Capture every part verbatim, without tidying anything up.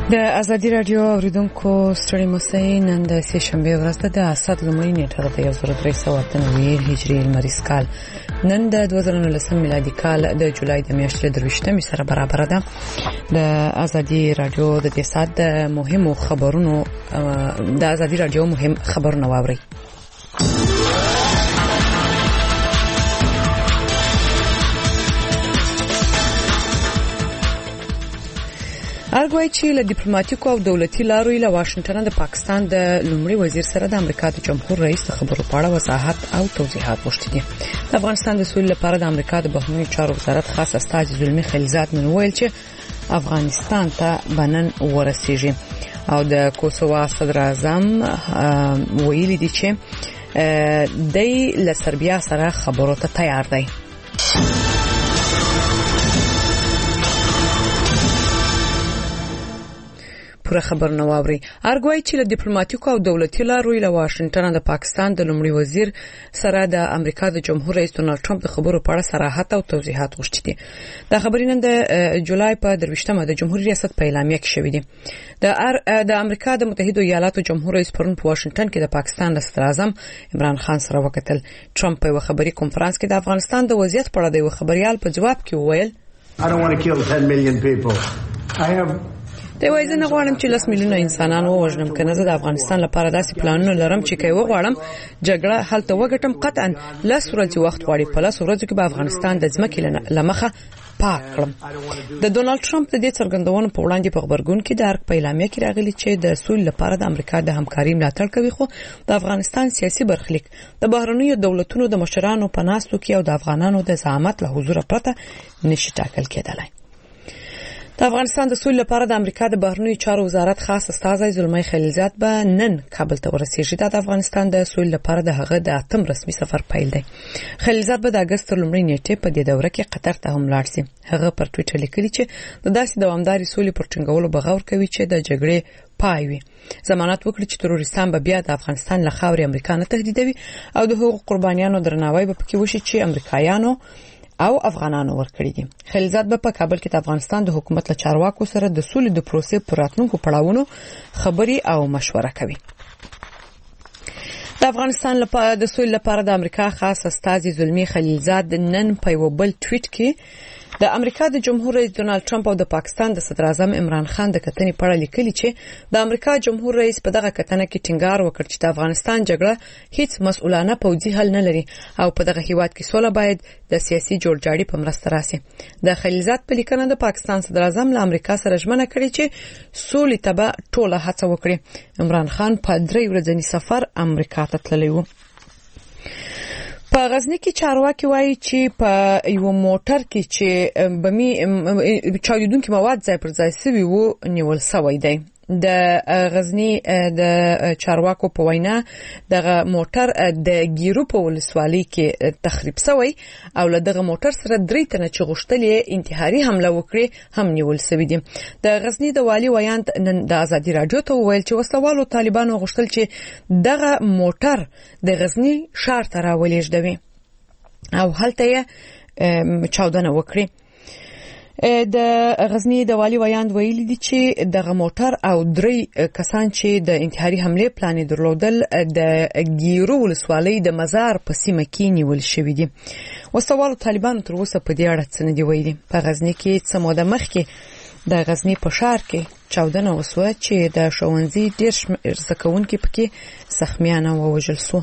د ازادي راډیو اوریدونکو ستړي مسئ نن د سه شنبه ورځ د اسد لومړی نیټه د یو زر درې سوه اته نوي هجري لمریز کال نن د دوه زره نولسم میلادي کال د جولای د میاشتې درویشتمې سره برابر ده. د ازادي راډیو د دې سات د مهمو خبرونو د ازادي راډیو مهم خبرونه واوري. ارګوای چې له ډیپلوماټیکو او دولتي لارو له واشنگټن د پاکستان د لومړي وزیر سره د امریکا د جمهور رئیس د خبرو په اړه وضاحت او توضیحات غوښتي دي. د افغانستان د سولې لپاره د امریکا د بهرنیو چارو وزارت خاص استازي زلمي خلیلزاد نن ویل چې افغانستان ته بنن ورسیږي او د کوسووا صدر اعظم ویلي دي چې د له سربیا سره خبرو ته تیار دی. پوره خبر نه واوري. ارګوای چې له ډیپلوماټیکو او دولتي لارو له واشنگټن د پاکستان د لومړي وزیر سره د امریکا د جمهور رئیس ډونالد ټرمپ د خبرو په اړه صراحت او توضیحات غوښتي دي. دا خبرې نن د جولای په درویشتمه د جمهوریت ریاست په اعلامیه کې شوې دي. د د امریکا د متحده ایالاتو جمهور رئیس پرون په واشنگټن کې د پاکستان د صدر اعظم عمران خان سره وکتل. ټرمپ په خبري کنفرانس کې د افغانستان د وضعیت په اړه د خبريال په جواب کې وویل I don't want to kill ten million people. I have د وایي نه غواړم چې لس میلیونه انسانان ووژنم، کنه زه د افغانستان لپاره داسې پلانونه لرم چې کوي وغواړم جګړه هلته وګټم. قطعا لس ورځې وخت غواړي، په لس ورځو کې به افغانستان د ځمکې لمخه پاک کړم. د ډونالد ټرمپ د دې څرګندونو په وړاندې په خبرګون کې د ارګ په اعلامیه کې راغلي چې د سولې لپاره د امریکا د همکاري ملاتړ کوي، خو د افغانستان سیاسي برخلیک د بهرنیو دولتونو د مشرانو په ناستو کې او د افغانانو د زعامت له حضور پرته نشي ټاکل کېدلای. د افغانستان د سولې لپاره د امریکا د بهرنیو چارو وزارت خاص استازی زلمي خلیلزاد به نن کابل ته ورسیږي. د افغانستان د سولې لپاره د هغه د اتم رسمي سفر پیل دی. خلیلزاد به د اگست لومړۍ نیټه په دې دوره کې قطر ته هم لاړ شي. هغه پر ټویټر لیکلي چې د داسې دوامداري سولې پر ټینګولو بغاور کوي چې د جګړې پای وي. ضمانت وکړي چې تروریستان به بیا د افغانستان له خاورې امریکا نه تهدیدوي او د حقوق قربانیانو درناوی به پکې وشي چې امریکایانو او افغانانو ورکړي دي. خلیلزاد به په کابل کې د افغانستان د حکومت له چارواکو سره د سولې د پروسې پر راتلونکو پړاوونو خبري او مشوره کوي. د افغانستان لپاره د سولې لپاره د امریکا خاص استازي زلمي خلیلزاد نن په یو بل ټویټ کې د امریکا د جمهور رئیس ډونالد ټرمپ او د پاکستان د صدر اعظم عمران خان د کتنې په اړه لیکلي چې د امریکا جمهور رئیس په دغه کتنه کې ټینګار وکړ چې د افغانستان جګړه هیڅ مسؤلانه پوځي حل نه لري او په دغه هیواد کې سوله باید د سیاسي جوړجاړي په مرسته راسي. د خلیلزاد په لیکنه د پاکستان صدر اعظم له امریکا سره ژمنه کړې چې سولې ته به ټوله هڅه وکړي. عمران خان په درې ورځنی سفر امریکا ته تللی و. په غزنی کې چارواکي وایي چې په یو موټر کې چې بمی چاودونکي مواد ځای پر ځای سوي وو نیول شوی دی. د غزنی د چارواکو په وینا دغه موټر د ګیرو په ولسوالۍ کې تخریب شوی او له دغه موټر سره درې تنه چې غوښتلې انتحاري حمله وکړي هم نیول شوی دي. د غزنی د والی ویاند نن د ازادي راډیو ته ویل چې وسوالو طالبانو غوښتل چې دغه موټر د غزنی ښار ته راولېږدوي او هلته یې چاودنه وکړي. د غزنی د والی ویاند ویلي دي چې دغه موټر او درې کسان چې د انتحاري حمله پلان درلودل د ګیرو ولسوالۍ د مزار په سیمه کې نیول شوی دي. وسوالو طالبانو تر اوسه په دې اړه څه نه دی ویلي. په غزنی کې څه موده مخکې د غزنی په ښار کې چاودنه وسوه چې د ښوونځي ډېر شمېر زده کوونکي پکې زخمیان او وژل شو.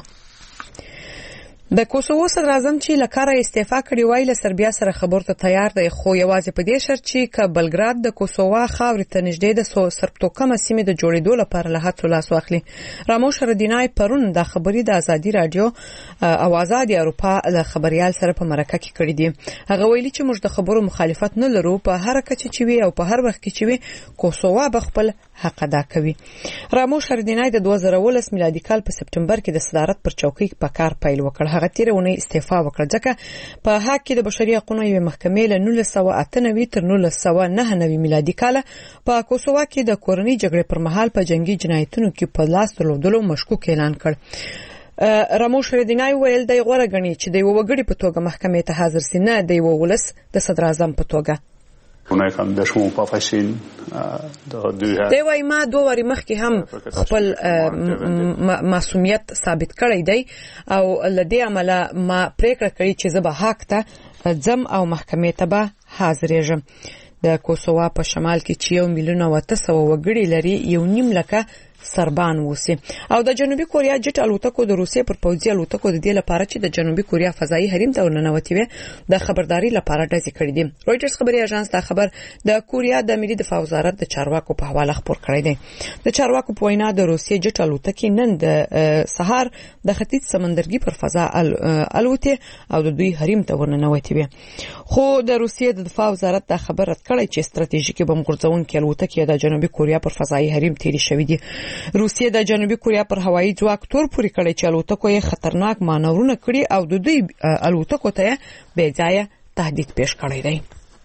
د کوسووا صدر اعظم چې لکاره استعفا کړې وای له سربیا سره خبرو ته تیار دی، خو یوازې په دې شرط چې ک بلګراد د کوسووا خاورې ته نږدې د سربتوکمه سیمې د جوړېدو لپاره له هڅو لاس واخلي. راموش ردینای پرون د خبري د ازادي رادیو او آزادي اروپا له خبريال سره په مرکه کې کړی دی. هغه ویلي چې موږ د خبرو مخالفت نه لرو، په هر کچ چې وي او په هر وخت کې چې وي کوسووا بخپل حق ادا کوي. راموش ردینای د دوه زره ولس میلادي کال په سپټمبر کې د صدارت پر چوکۍ په کار پیل وکړ. هغه تیر ونې استعفا وکړه ځکه په حق کې د بشري حقوقو یو محکمې له نولس سوه اته نوي تر نولس سوه نهه نوي میلادي کال په کوسووا کې د کورنۍ جګړې پر مهال په جنگي جنایتونو کې په لاس درلودلو مشکوک اعلان کړ. راموش ردینای ویل دی غوړه غني چې د یو وګړي په توګه محکمې ته حاضر سي، نه د یو ولس د صدر اعظم په توګه. دی وايي ما دوه واری مخکې هم خپل معصومیت ثابت کړی دی او لدې عمله ما پریکړه کړې چې زه به حق ته ځم او محکمې ته به حاضرېږم. د کوسووا په شمال کې چې یو میلیون او اته سوه وګړي لري یو نیم لکه سربان وسی او د جنوبي کوریا جټ الوتکو د روسیې پر پوځي الوتکو د دې لپاره چې د جنوبي کوریا فضایي حریم ته ورننوتي وي د خبرداري لپاره ډزې کړې دي. رويټرز خبري اژانس دا خبر د کوریا د ملي دفاع وزارت د چارواکو په حواله خبر کړی دی. د چارواکو په وینا د روسیې جټ الوتکې نن د سهار د ختیځ سمندرګي پر فضا الوتي او د دوی حریم ته ورننوتي وي. خو د روسیې د دفاع وزارت دا خبر رد کړی چې ستراتیژیکي بم غورځونکې الوتکې د جنوبي کوریا پر فضایي حریم تیری شوې دي. روسیې د جنوبي کوریا پر هوایي ځواک تور پوري کړی چې الوتکو یې خطرناک مانورونه کړی او د دوی الوتکو ته بې ځایه تهدید پیښ کړی دی.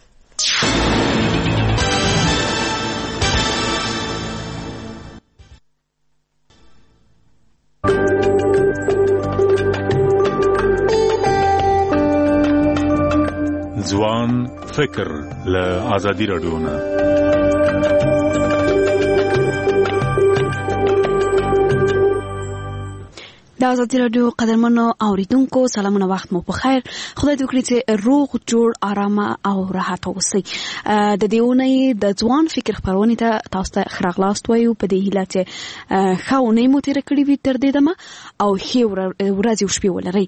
ځوان فکر له آزادي رادیو نه د آزادي رادیو قدرمنو اوریدونکو سلامونه، وخت مو په خیر. خدای دې وکړي چې روغ جوړ آرامه او راحت اوسئ. د دې اونۍ د ځوان فکر خبرونه ته تاسو ته خراغلاست وایو په دې هیله چې ښه مو تیر کړی وي تر دې دمه او ښې ورځې او شپې ولرئ.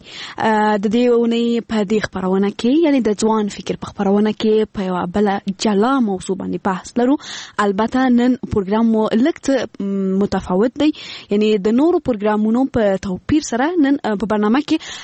د دې اونۍ په دې خبرونه کې یعنی د ځوان فکر په خبرونه کې په یو بل جلا موضوع باندې بحث لرو. البته نن پروګرام مو لږ متفاوت دی، یعنی د نورو پروګرامونو په پیر سره نن په برنامه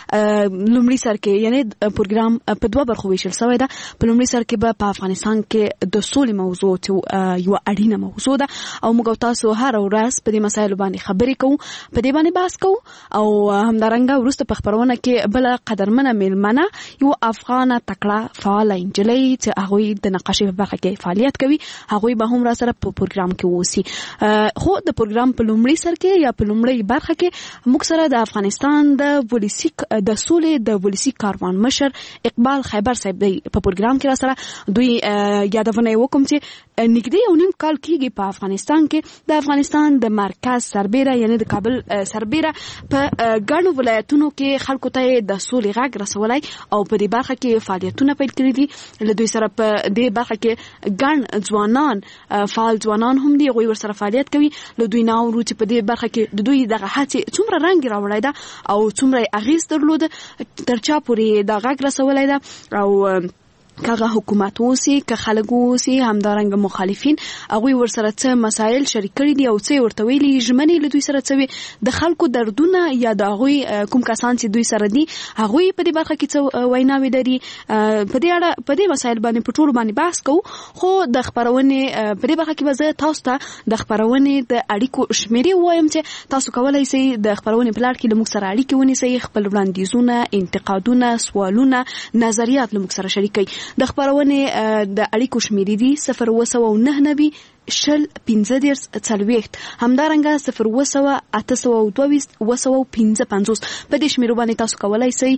کې لومړی سر کې یعنی پروګرام په دوه برخو ویشل شوی ده. په لومړي سر کې به په افغانستان کې د سولې موضوع یو اړینه موضوع ده او موږ تاسو هر ورځ په دې مسایلو باندې خبرې کوو، په دې باندې بحث کوو او همدارنګه وروسته په خبرونه کې بل قدرمنه میلمنه یو افغانه تکړه فعال انجلۍ چې هغه د نقاشۍ په برخه کې فعالیت کوي، هغه به هم را سره په پروګرام کې ووسی. خو د پروګرام په لومړي سر کې یا په لومړي برخه کې موږ سره د افغانستان د پولیسي د سولې د پولیسي کاروان مشر اقبال خیبر صاحب دی په پروګرام کې را سره. دوی یادونه وکم چې نږدې یو نیم کال کېږي په افغانستان کې د افغانستان د مرکز سربېره یعنی د کابل سربېره په ګڼو ولایتونو کې خلکو ته د سولې غږ رسولای او په دې برخه کې فعالیتونه پیل کړي دي. له دوی سره په دې برخه کې ګڼ ځوانان فعال ځوانان هم دي، غوي ور سره فعالیت کوي. له دوی نه ورو چې په دې برخه کې د دوی دغه هڅې څومره رنګ راوړی ده او څومره اغیز درلود تر چا پورې د غږ رسولای ده او کاغه حکومت اوسي که خلک اوسي همدارنګ مخالفین هغه ورسره څه مسایل شریک کړي دي او څه ورته ویلي ژمنې له دوی سره څه د خلکو دردونه یا د هغه کوم کسان چې دوی سره دي هغه په دې برخه کې څه ویناوي لري. په دې اړه په دې مسایل باندې په ټول باندې بحث کوو. خو د خبرونه په دې برخه کې وزه تاسو ته د خبرونه د اړیکو شمیرې وایم چې تاسو کولای شئ د خبرونه په لړ کې موږ سره اړیکې ونیسئ، خپل وړاندیزونه، انتقادونه، سوالونه، نظریات له موږ سره شریک کړئ. د خبرونه د اړیکو شمیرې دي صفر اووه سوه او نهه نوي شل پنځه دېرش څلوېښت، همدارنګه صفر اووه سوه اته سوه او دوه ویشت اووه سوه پنځه پنځوس. په دې شمیرو باندې تاسو کولای شئ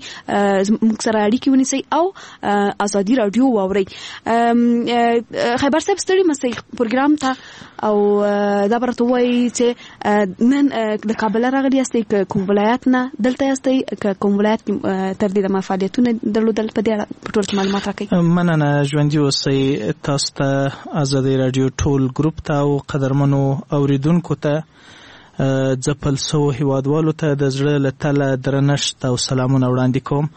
موږ سره اړیکې ونیسئ او آزادي رادیو واورئ. خیبر صاحب ستړي مسئ پروګرام ته او دا برته وایي چې نن د کابل راغلی یاستئ که کوم ولایت نه دلته یاستئ که کوم ولایت تر دې د فعالیتونه درلودل په دې اړه په ټول معلومات راکړئ. مننه ژوندي اوسئ. تاسو ته آزادي رادیو ټول ګروپ ته او قدرمنو اوریدونکو ته ځپل سو هیوادوالو ته د زړه له تله درنښت او سلامونه وړاندې کوم.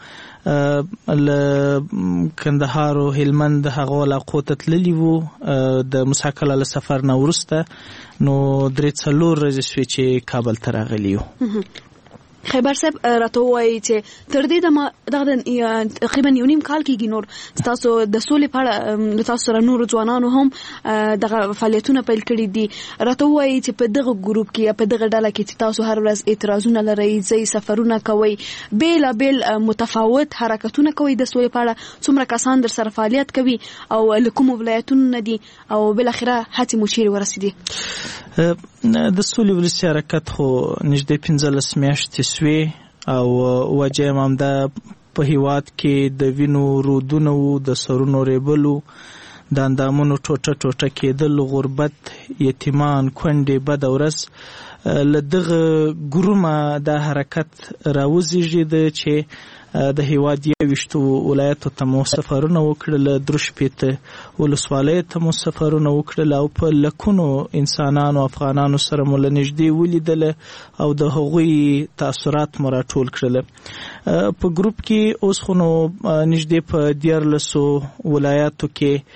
ل کندهار او هلمند هغه علاقو ته تللی وو د مساکله له سفر نه وروسته، نو درې څلور ورځې شوې چې کابل ته راغلی یو. خیبر صاحب راته وایي چې تر دې دمه دغه تقریبا یو نیم کال کېږي نور تاسو د سولې په اړه د تاسو سره نورو ځوانانو هم دغه فعالیتونه پیل کړي دي. راته وایي چې په دغه ګروپ کې یا په دغه ډله کې چې تاسو هر ورځ اعتراضونه لرئ، ځئ سفرونه کوئ، بېلابېل متفاوت حرکتونه کوئ د سولې په اړه، څومره کسان در سره فعالیت کوي او له کومو ولایتونو نه دي او بالاخره هڅې مو چیرې ورسېدې؟ د سولې ولسي حرکت خو نږدې پنځلس میاشتې سوې او وجه هم دا په هیواد کې د وینو رودونه وو، د سرونو ریبلو، د اندامونو ټوټه ټوټه کېدل، غربت، یتیمان، کونډې، بد ورځ له دغه ګرومه دا حرکت راوزېږېده چې د هیواد یوویشتو ولایتو ته مو سفرونه وکړل، درې شپېته ولسوالیو ته مو سفرونه وکړل او په لکونو انسانانو افغانانو سره مو له نږدې ولیدله او د هغوی تاثرات مو راټول کړل. په ګروپ کې اوس خو نو نږدې په دیارلسو ولایاتو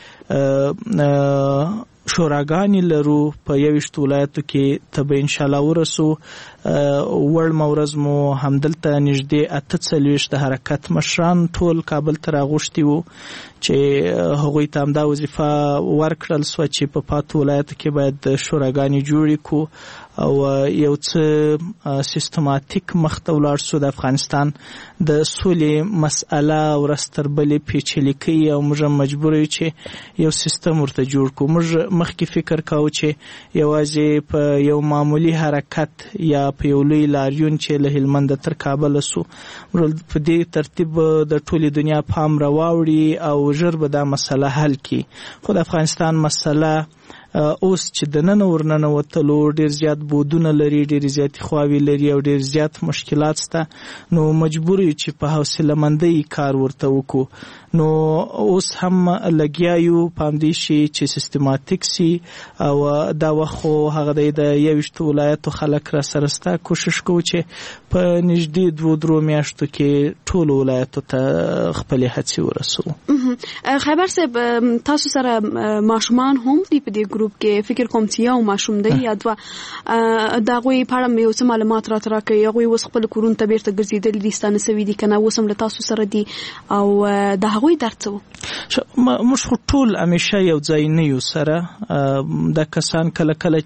کې شوراګانې لرو، په یوویشتو ولایتو کې ته به انشاءالله ورسو. وړمه ورځ مو همدلته نږدې اته څلوېښت د حرکت مشران ټول کابل ته راغوښتي وو چې هغوی ته همدا وظیفه ورکړل سوه چې په پاتو ولایتو کې باید شوراګانې جوړې کړو او یو څه سیستماتیک مخته ولاړ سو. د افغانستان د سولې مسأله ورځ تر بلې پیچلې کوي او موږ مجبور یو چې یو سیستم ورته جوړ کړو. موږ مخکې فکر کاوه چې یوازې په یو معمولی حرکت یا په یو لوی لاریون چې له هلمند تر کابل سو په دې ترتیب د ټولې دنیا پام راواوړي او ژر به دا مسله حل کړي. خو د افغانستان مسله اوس چې د نن ورننه وتلو ډیر زیات بودونه لري، ډیر زیات خواوی لري او ډیر زیات مشکلات سته، نو مجبور یو چې په حوصله مندۍ کار ورته وکړو. نو اوس هم لګیا یو پام دی شي چې سیستماتیک سي او دا وخت هغه د یوویشتو ولایتو خلک را سره ستا کوشش کوو چې په نږدې دوه درو میاشتو کې ټول ولایتو ته خپلې هڅې ورسوو. خیبر صاحب تاسو سره ماشومان هم دی په دې ګروپ کې، فکر کوم چې یو ماشوم دی یا دوه، دا غوي په اړه مې اوس معلومات راته راکړي. هغوی اوس خپل کورونو ته بیرته ګرځېدلي دي، ستانه سوي دي کنه، اوس هم له تاسو سره دي او د هغوی درد څه و؟ موږ خو ټول همیشه یو ځای نه یو سره. دا کسان کله کله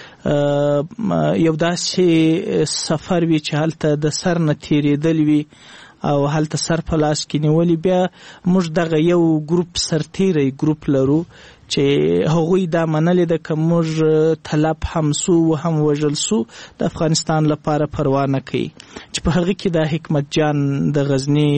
چې یو داسې سفر وي چې هلته د سر نه تیرېدل وي او هلته سر په لاس کې نیولي، بیا موږ دغه یو ګروپ سرتیری ګروپ لرو چې هغوی دا منلې ده که موږ طلب هم سو و هم وژل سو د افغانستان لپاره پروا نه کوي، چې په هغه کې د حکمت جان د غزنی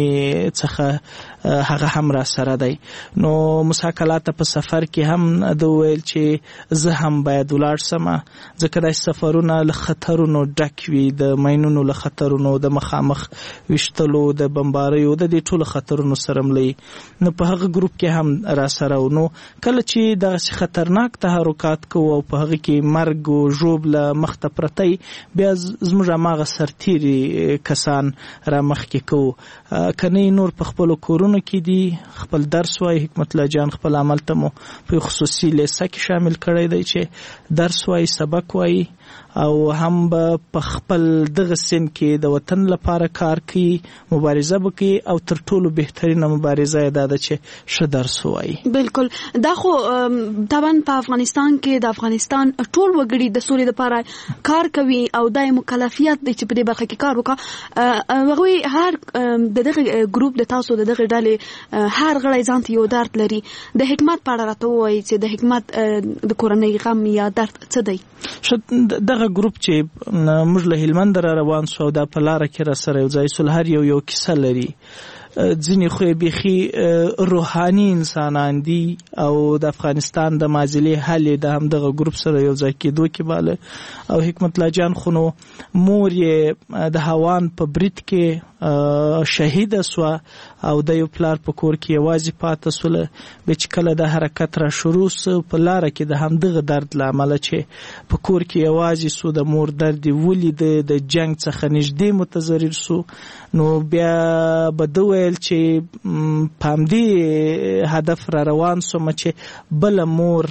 څخه هغه هم را سره دی. نو مساکلات په سفر کې هم د ویل چې زه هم باید ولاړ سم، ځکه دا سفرونه له خطرونو ډک وي، د ماینونو له خطرونو، د مخامخ وشتلو، د بمباریو، د دې ټولو خطرونو سره ملي. نو په هغه ګروپ کې هم را سره. نو کله چې دغه خطرناک تحرکات کوو او په هغه کې مرګ او ژوبله مخته پرتی، بیا زموږ هماغه سرتیري کسان را مخکې کوو. کنه نور په خپلو کورونو کې دي، خپل درس وایي. حکمت الله جان خپل عمل ته مو په خصوصي لیسه کې شامل کړی دی چې درس وایي، سبق وایي او هم په خپل دغه سن کې د وطن لپاره کار کوي، مبارزه وکړي او تر ټولو بهترینه مبارزه یې دا ده چې ښه درس وایي. بالکل. دا خو طبعا په افغانستان کې د افغانستان ټول وګړي د سولې لپاره کار کوي او دای مکلفیت دی چې په دې برخه کې کار وکړي. هغوی هر د دغه ګروپ د تاسو د دغه ډلې هر غړی ځان ته یو درد لري. د حکمت په اړه راته ووایي چې د حکمت د کورنۍ غم یا درد څه دی؟ دغه ګروپ چې موږ له هلمند را روان سو او دا په لاره کې را سره یو ځای سول، هر یو یو کیسه لري. ځینې خو بیخي روحاني انسانان دي او د افغانستان د مازلې حل د همدغه ګروپ سره یو ځای کېدو کې باله. او حکمت الله جان خو نو مور یې د هوان په برید کې شهیده سوه او د یو پلار په کور کې یوازې پاته سوله. بیا چې کله د حرکت را شروع سو په لاره کې د همدغه درد له امله چې په کور کې یوازې سو، د مور درد یې ولیده، د جنګ څخه نږدې متضرر سو. نو بیا به ده ویل چې په همدې هدف را روان سوم چې بله مور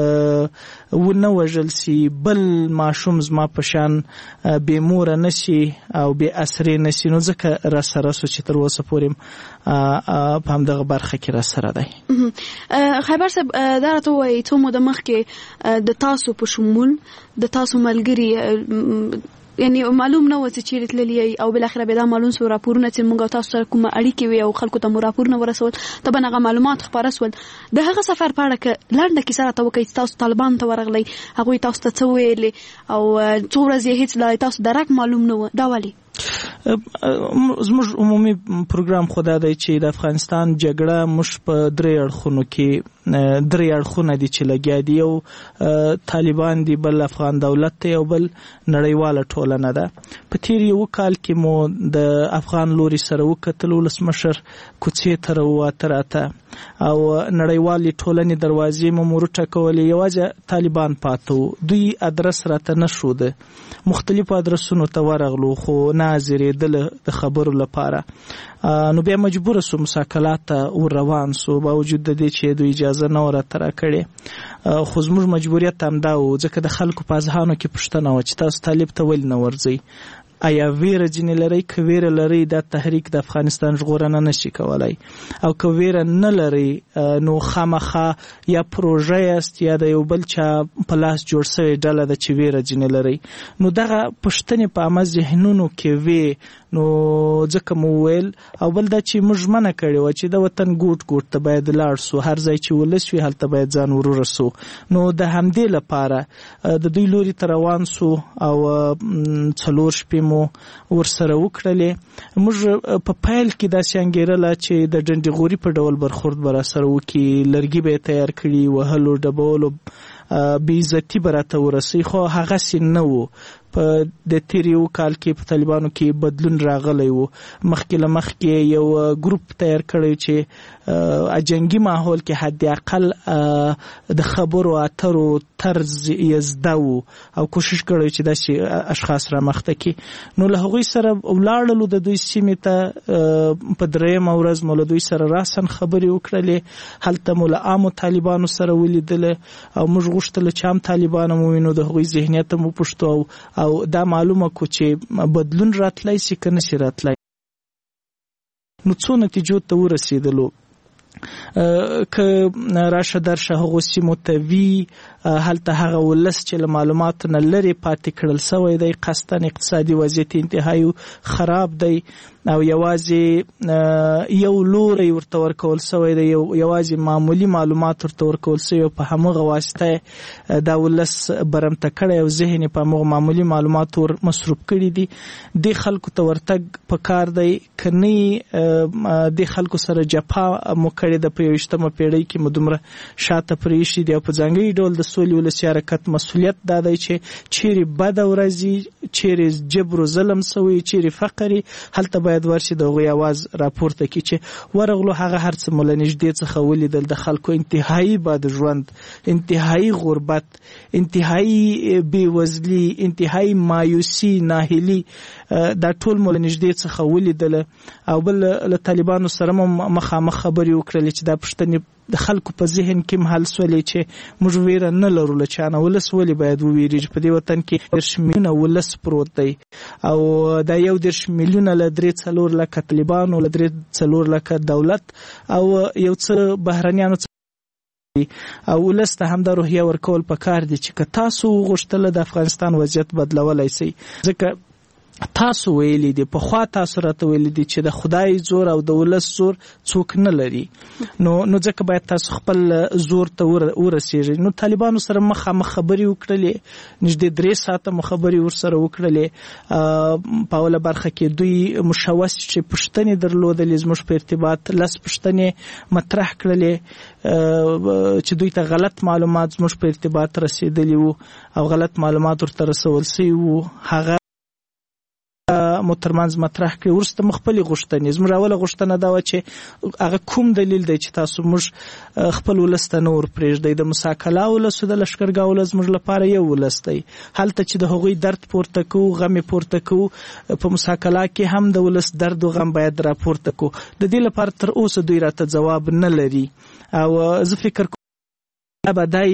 ونه وژل سي، بل ماشوم زما په شان بې موره نشي او بې اسرې نشي. نو ځکه را سره سو چې تر اوسه پورې په همدغه برخه کې را سره دی. خیبر صاحب دا راته ووایي څو موده مخکې د تاسو په شمول د تاسو ملګري یعنی معلوم نه و چې چیرې تللی او بل اخر به دا معلوم سو راپورونه چې موږ تاسو سره کوم اړیکې وي او خلکو ته مو راپورونه ورسول، طبعا هغه معلومات خبره سول. د هغه سفر په اړه کې لنډه کیسه راته وکړئ چې تاسو طالبان ته ورغلی، هغوی تاسو ته څه ویلې او څو ورځې هیڅ لا تاسو درک معلوم نه و، دا ولې؟ زموږ عمومي پروګرام خدا دی چې د افغانستان جګړه موږ په درې اړخونو کې درې اړخونه دي چې لګیا دي. یو طالبان دي، بل افغان دولت دی او بل نړیواله ټولنه ده. په تیر یو کال کې مو د افغان لوري سره وکتل، ولسمشر کوڅې ته راووته راته او نړیوالې ټولنې دروازې مو ورټکولې، یوازې طالبان پاتو. دوی ادرس راته نه ښوده، مختلفو ادرسونو ته ورغلو خو نه حاضرېدل د خبرو لپاره. نو بیا مجبور سو مساکلات ته ور روان سو، باوجود د دې چې دوی اجازه نه ورته راکړې. خو زموږ مجبوریت همدا و، ځکه د خلکو په اذهانو کې پوښتنه وه چې تاسو طالب ته ولې نه ورځئ؟ آیا ویره ځینې لرئ؟ که ویره لرئ دا تحریک د افغانستان ژغورنه نشي کولای، او که ویره نه لرئ نو خامخا یا پروژه یاست یا د یو بل چا په لاس جوړ شوې ډله ده چې ویره ځینې لرئ. نو دغه پوښتنې په عامه ذهنونو کې وي، نو ځکه مو ویل. او بل دا چې موږ منع کړې وه چې د وطن ګوټ ګوټ ته باید لاړ سو، هر ځای چې ولس وي هلته باید ځان ورورسو. نو د همدې لپاره د دوی لوري ته روان سو او څلور شپې مو ورسره وکړلې. موږ په پیل کې داسې انګېرله چې د ډنډې غوري په ډول برخورد به راسره وکړي، لرګي به یې تیار کړي، وهلو ډبولو بې عزتي به راته ورسوي، خو هغسې نه و. په د تیر یو کال کې په طالبانو کې بدلون راغلی و. مخکې له مخکې یو ګروپ تیار کړی چې جنګي ماحول کې حد اقل د خبرو اترو طرز یې زده و او کوشش کړی چې داسې اشخاص رامخته کړي. نو له هغوی سره ولاړلو، د دوی سیمې ته په درېیمه ورځ مو له دوی سره راسن خبرې وکړلې. هلته مو له عامو طالبانو سره ولیدله او موږ غوښتله چې عام طالبان مو وینو، د هغوی ذهنیت مو وپوښتو او دا معلومه کو چې بدلون راتلی سي که نشي راتلی. نو څو نتیجو ته ورسېدلو. که راشه درشه هغو سیمو ته وي، هلته هغه ولس چې له معلوماتو نه لرې پاتې کړل سوی دی، قصداً اقتصادي وضعیت انتهایی خراب دی او یوازې یو لوری ورته ورکول سوی دی، یوازې معمولی معلومات ورته ورکول سوی، په همغه واسطه دا ولس برمته کړی او ذهن په همغه معمولی معلومات ور مصروف کړي دي. دې خلکو ته ورتګ پکار دی، که نه دې خلکو سره جفا مو کړې ده. په یویشتمه پیړۍ کې مو دومره شاته پرېښي دي او په ځانګړي ډول د سولې ولسي حرکت مسؤلیت دا دی چې چیرې بده ورځ وي، چیرې جبر و ظلم سوی، چیرې فقر، هلته باید ورشي د هغوی اواز راپورته کړي چې ورغلو هغه هر څه مو له نږدې څخه ولیدل، د خلکو انتهایی بد ژوند، انتهایی غربت، انتهایی بېوزلي، انتهایی مایوسي، ناهیلي، دا ټول مو له نږدې څخه ولیدل. او بل له طالبانو سره مو مخامخ خبرې وکړلې چې دا پوښتنې د خلکو په ذهن کې هم حل سولې چې موږ ویره نه لرو له چا نه. ولس ولې باید وویریږي؟ په دې وطن کې دېرش میلیونه ولس پروت دی او دا یو دېرش میلیونه له درې څلور لکه طالبانو، له درې څلور لکه دولت او یو څه بهرنیانو او ولس ته همدا روحیه ورکول پکار دي چې که تاسو غوښتله د افغانستان وضعیت بدلولی شئ. ځکه تاسو ویلي دي، پخوا تاسو راته ویلي دي چې د خدای زور او د ولس زور څوک نه لري. نو نو ځکه باید تاسو خپل زور ته ورسیږئ. نو طالبانو سره مخامخ خبرې وکړلې، نږدې درې ساعته مو خبرې ورسره وکړلې. په اوله برخه کې دوی مشوش چې پوښتنې درلودلې زموږ په ارتباط، لس پوښتنې مطرح کړلې چې دوی ته غلط معلومات زموږ په ارتباط رسېدلي وو او غلط معلومات ورته رسول سوي وو. هغه مو ترمنځ مطرح کړي. وروسته مو خپلې غوښتنې، زموږ اوله غوښتنه دا وه چې هغه کوم دلیل دی چې تاسو موږ خپل ولس ته نه ورپرېږدئ. د مساکلا ولسو د لښکرګاه ولس زموږ لپاره یو ولس دی. هلته چې د هغوی درد پورته کوو، غم یې پورته کوو، په مساکلا کې هم د ولس درد و غم باید راپورته کوو. د دې لپاره تر اوسه دوی راته ځواب نه لري او زه فکر کوم به دا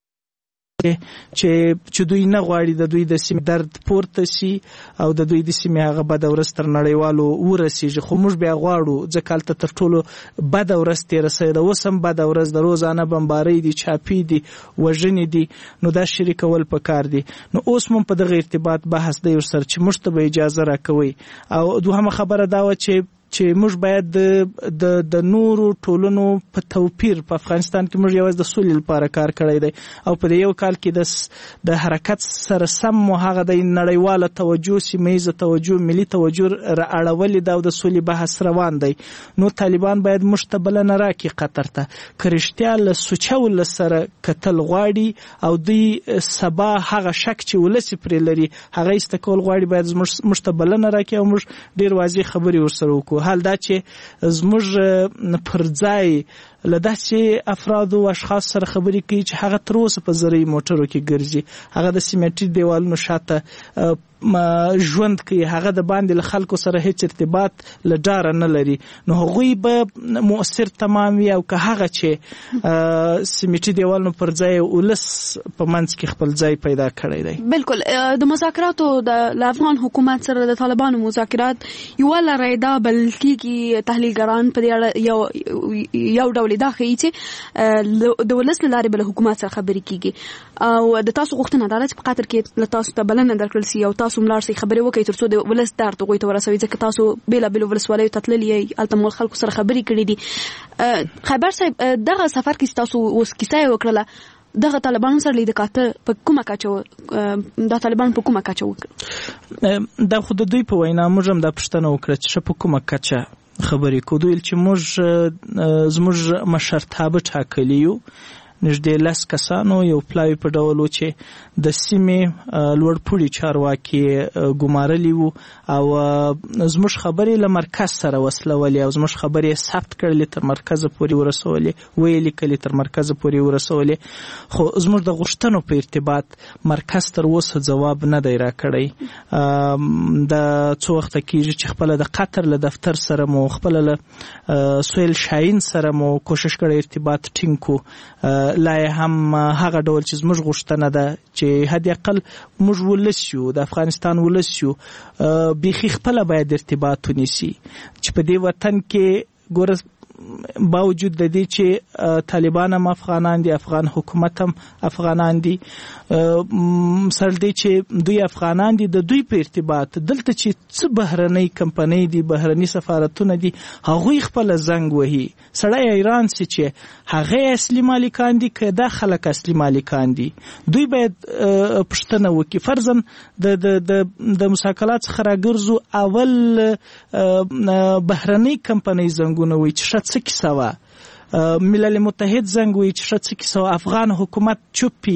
چې چې دوی نه غواړي د دوی د سیمې درد پورته سي او د دوی د سیمې هغه بده ورځ تر نړیوالو ورسیږي. خو موږ بیا غواړو، ځکه هلته تر ټولو بده ورځ تېره سوې ده، اوس هم بده ورځ ده، روزانه بمبارۍ دي، چاپي دي، وژنې دي. نو دا شریکول پکار دي. نو اوس مو په دغه ارتباط بحث دی ورسره چې موږ ته به اجازه راکوئ. او دوهمه خبره دا وه چې چې موږ باید د د نورو ټولنو په توپیر په افغانستان کې موږ یوازې د سولې لپاره کار کړی دی او په یو کال کې د د حرکت سره سم هغه د نړیواله توجه سیمه‌ایزه توجه ملي توجه راړولې دا د سولې بحث روان دی. نو طالبان باید موږ ته بلنه راکړي قطر ته که رښتیا له سوچه ولس سره کتل غواړي او دوی سبا هغه شک چې ولس پرې لري هغه استکول غواړي باید موږ ته بلنه راکړي او موږ ډیر واضح خبرې ورسره وکړو. حال دا چې زموږ پر ځای له داسې افراد او اشخاص سره خبرې کوي چې هغه تر اوسه په زرعي موټرو کې ګرځي هغه د سیمټي دیوالونو شاته ژوند کوي هغه د باندې له خلکو سره هیڅ ارتباط له ډاره نه لري نو هغوی به مؤثر تمام وي او که هغه چې سیمټي دیوالونو پر ځای ولس په منځ کې خپل ځای پیدا کړی دی. بالکل د مذاکراتو د افغان حکومت سره د طالبانو مذاکرات یو لاره دا بلکې تحلیلګران په دې یو یو ډول دا خي چې د ولس لاره بل حکومت سره خبرې کیږي او د تاسو غوښتنه ده چې په قطر کې له تاسو ته بلنه درکړل شي او تاسو ملار سي خبرې وکړئ ترڅو د ولس درته غوي ته ورسوي ځکه تاسو بیل بیل ولسوالۍ تتللې التمول خلکو سره خبرې کړې دي. خبر صاحب دغه سفر کې تاسو اوس کیسه وکړه دغه طالبانو سره لید کاته په کومه کچو د طالبان په کومه کچو دا خود دوی په وینا موږ هم د پښتنو وکړه چې په کومه کچه خبرې کو دوی چې موږ زموږ مشرتابه ټاکلی یو نږدې لس کسانو یو پلاوی په ډول و چې د سیمې لوړپوړي چارواکي ګمارلی وو او زموږ خبرې له مرکز سره وصلولې او زموږ خبرې ثبت کړلې تر مرکز پورې ورسولې ویلې کړلې تر مرکز پورې ورسولې خو زموږ د غوښتنو په ارتباط مرکز تر اوسه ځواب نه دی راکړی. د څو وخت کېږي چې خپل د قطر له دفتر سره مو خپل له سویل شاهین سره مو کوشش کړی ارتباط ټینګ کو لا هم هغه ډول چې زموږ غوښتنه ده چې حد اقل موږ ولس یو د افغانستان ولس یو بيخي خپل باید ارتباط ونیسي چې په دې وطن کې ګوره باوجود د دې چې طالبان هم افغانان دي افغان حکومت هم افغانان دي سره دي چې دوی افغانان دي د دوی په ارتباط دلته چې څه بهرنۍ کمپنۍ دي بهرنۍ سفارتونه دي هغه خپل زنګ وهي سړی ایران چې هغه اصلي مالکان دي که د خلک اصلي مالکان دي دوی باید پښتنه وکي فرضاً د د د مساکلات څخه راګرځو اول بهرنۍ کمپنۍ زنګونه وي چې څه کیسه وه ملل متحد زنګ وی چې څه کیسه افغان حکومت چوپی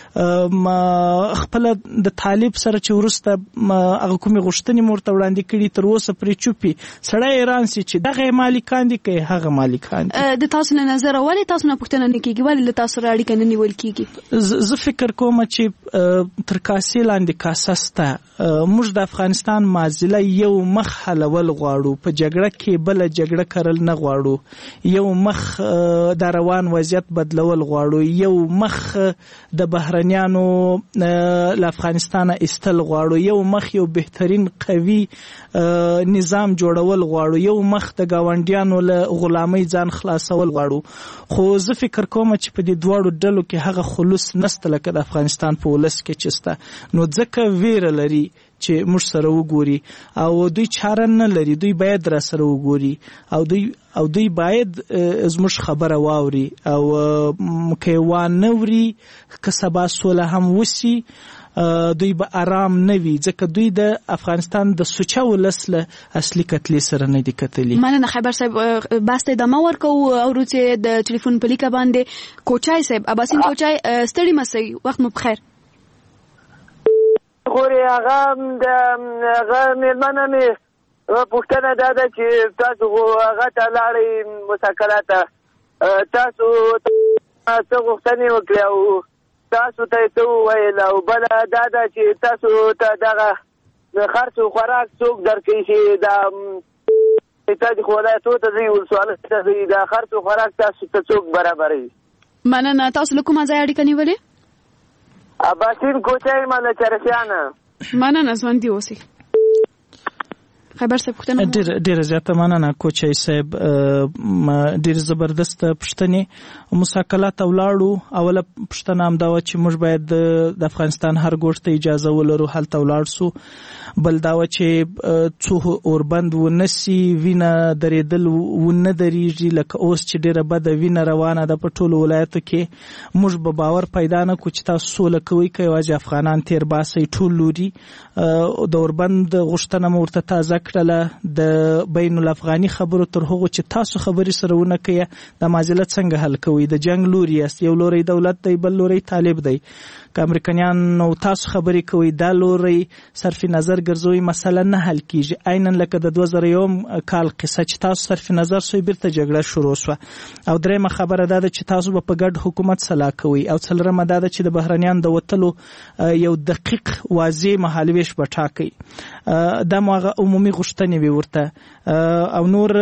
خپل د طالب سره چې ورسته هغه کومې غوښتنې مرته وړاندې کړي تر اوسه پرې چوپی سړی ایران سي چې دغه مالکان دي که هغه مالکان دي د تاسو نه نظر ولې تاسو نه پوښتنه نه کیږي ولې له تاسو را اړیکه نه نیول کیږي زه فکر کوم چې تر کاسې لاندې کاسسته موږ د افغانستان معضله یو مخ حلول غواړو په جګړه کې بل جګړه کړل نه غواړو یو مخ د روان وضعیت بدلول غواړو یو مخ د بهرنیانو له افغانستان استل غواړو یو مخ یو بهترین قوي نظام جوړول غواړو یو مخ د گاونډیانو له غلامۍ ځان خلاصول غواړو خو زه فکر کوم چې په دې دواړو ډلو کې هغه خلوص نسته لکه د افغانستان په ولس کې چسته نو ځکه ویره لري چې موږ سره وګوري او دوی چاره نه لري دوی باید را سره وګوري او دوی او دوی باید زموږ خبره واوري او که وانه وري که سبا سوله هم وسی دوی به آرام نه وي ځکه دوی د افغانستان د سوچه ولس له اصلي کتلې سره نه دي کتلي. مننه خبر صاحب بس ته دمه ورکو او روته د ټلیفون په لیکه باندې کوچای صاحب اباسین کوچای ستړي مسي وخت مو بخیر. خوري هغه د هغه مېرمنه مې پوښتنه دا ده چې تاسو هغه ته لاړئ مساکلات تاسو څه غوښتنې وکړې او تاسو ته څه وویل او بله دا ده چې تاسو ته دغه خرڅ و خوراک څوک درکوي چې دا تاسو ولایتو ته ځئ ولسوالۍ ته ځئ دا خرڅ و خوراک تاسو ته څوک برابروي. مننه تاسو له کومه ځایه اړیکه نیولې؟ اباسین کوچای ماله چرسیانه. مننه ژوندي اوسئ. خیبر صاحب پوښتنه ډېر ډېر زیاته مننه کوچي صاحب ډېر زبردست پوښتنې مساکلات ولاړو اوله پوښتنه هم دا و چې موږ باید د افغانستان هر ګوټ ته اجازه ولرو هلته ولاړ سو بل دا و چې څو اوربند ونسي وینه درېدل ونه درېږي لکه اوس چې ډېره بده وینه روانه ده په ټولو ولایتو کې موږ به باور پیدا نه کړو چې تاسو سوله کوئ که یوازې افغانان تېر باسئ ټول لوري د اوربند غوښتنه مو ورته تازه کړله د بین الافغاني خبرو تر هغو چې تاسو خبرې سره ونه کوئ دا معضله څنګه حل کوئ د جنګ لوري یاست یو لوری دولت دی بل لوری طالب دی که امریکایانو تاسو خبرې کوئ دا لوری صرف نظر ګرځوي مسله نه حل کیږي عینا لکه د دوه زره یوم کال قصه چې تاسو صرف نظر سوی بیرته جګړه شروع شوه او درېیمه خبره دا ده چې تاسو به په ګډ حکومت سلا کوئ او څلورمه دا ده چې د بهرنیانو د وتلو یو دقیق واضح مهالویش به ټاکئ دا مو هغه عمومي غوښتنې وي ورته او نور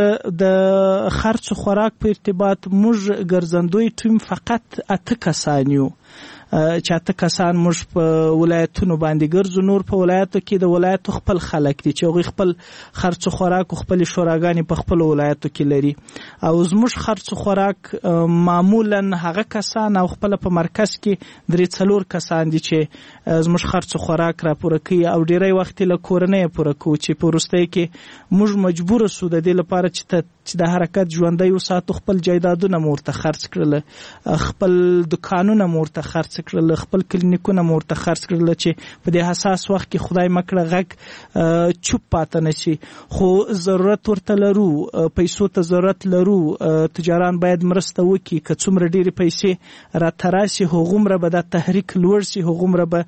د خرڅ خوراک په ارتباط موږ ګرځندوی ټیم فقط اته کسان یو چې اته کسان موږ په ولایتونو باندې ګرځو نور په ولایتو کې د ولایتو خپل خلک دي چې هغوی خپل خرڅ خوراک او خپل شوراګانې په خپل ولایتو کې لري او زموږ خرڅ خوراک معمولا هغه کسان او خپل په مرکز کې درې څلور کسان دي چې زموږ خرڅ خوراک را پوره کوي او ډیری وخت له کورنۍ پوره کوي چې په وروستۍ کې موږ مجبور سو د دې لپاره چې چې د حرکت ژوندۍ وساتو خپل جایدادونه مورته خرڅ کړل خپل دکانونه مورته خرڅ کړل خپل کلینیکونه مورته خرڅ کړل چې په دې حساس وخت کې خدای مکړه غږ چوپ پاتې نشي خو ضرورت ورته لرو پیسو ته ضرورت لرو تجاران باید مرسته وکړي که څومره ډېرې پیسې راته راشي هغومره به دا تحریک لوړ شي هغومره به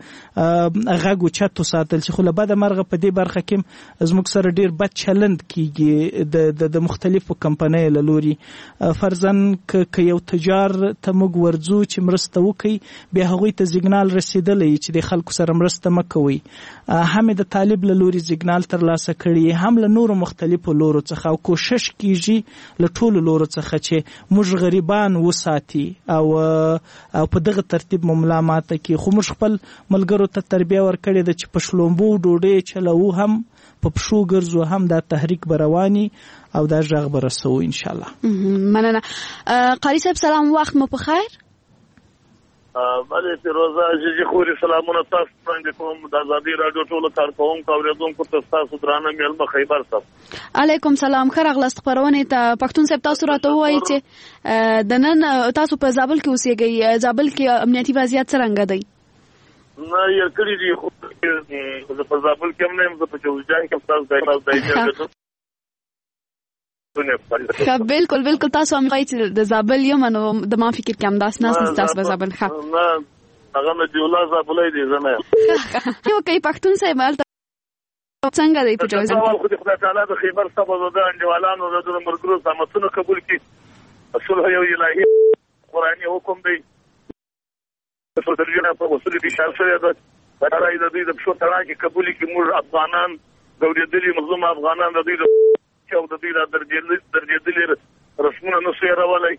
غږ اوچت وساتل شي خو له بده مرغه په دې برخه کې زموږ سره ډېر بد چلند کیږي د مختلف په کمپنۍ له لوري فرضاً که یو تجار ته موږ ورځو چې مرسته وکړي بیا هغوی ته سیګنال رسېدلی چې د خلکو سره مرسته مه کوئ هم د طالب له لوري سیګنال ترلاسه کړي هم له نورو مختلفو لورو څخه او کوشش کیږي له ټولو لورو څخه چې موږ غریبان وساتي او او په دغه ترتیب مو ملا ماته کړي خو موږ خپل ملګرو ته تربیه ورکړې ده چې په شلومبو ډوډۍ چلوو هم په پښو ګرځو هم دا تحریک به رواني او دا غږ به رسو ان شاء الله مننه قاری صاحب سلام وخت مو په خیر بله فیروزه جیجی خوري سلامونه تاسو څنګه کوم د ازادي رادیو ټولو کارکوونکو اوریدونکو ته تاسو درانه میلمه خیبر صاحب علیکم سلام ښه راغلاست خپرونې ته پښتون صاحب تاسو راته ووایئ چې د نن تاسو په زابل کې اوسېږئ زابل کې امنیتي وضعیت څرنګه دی نه یې کړي دي خو زه په زابل کې هم نه یم زه په جوزجان کې هم تاسو دایمه دایمه ښه بالکل بالکل تاسو هم وایئ چې د زابل یم نو د ما فکر کې همداسې ناست تاسو په زابل ښه نه هغه نجیب الله زابلی دی زه نه یم ښه وکړئ پښتون صاحب هلته څنګه دی په جوزجان کې خو د خدای تعالی د خیبر صاحب او د انډیوالانو د دوه ملګرو زحمتونه قبول کړي صلح یو الهي قرآني حکم دی په ترجمه په وصول دي اشاره شوې ده برای د دې د پښو تړاو کې قبول کړي موږ افغانان ګورېدلي مظلوم افغانان د دې او د دې د درجې درجې رسمونه نو سره راولای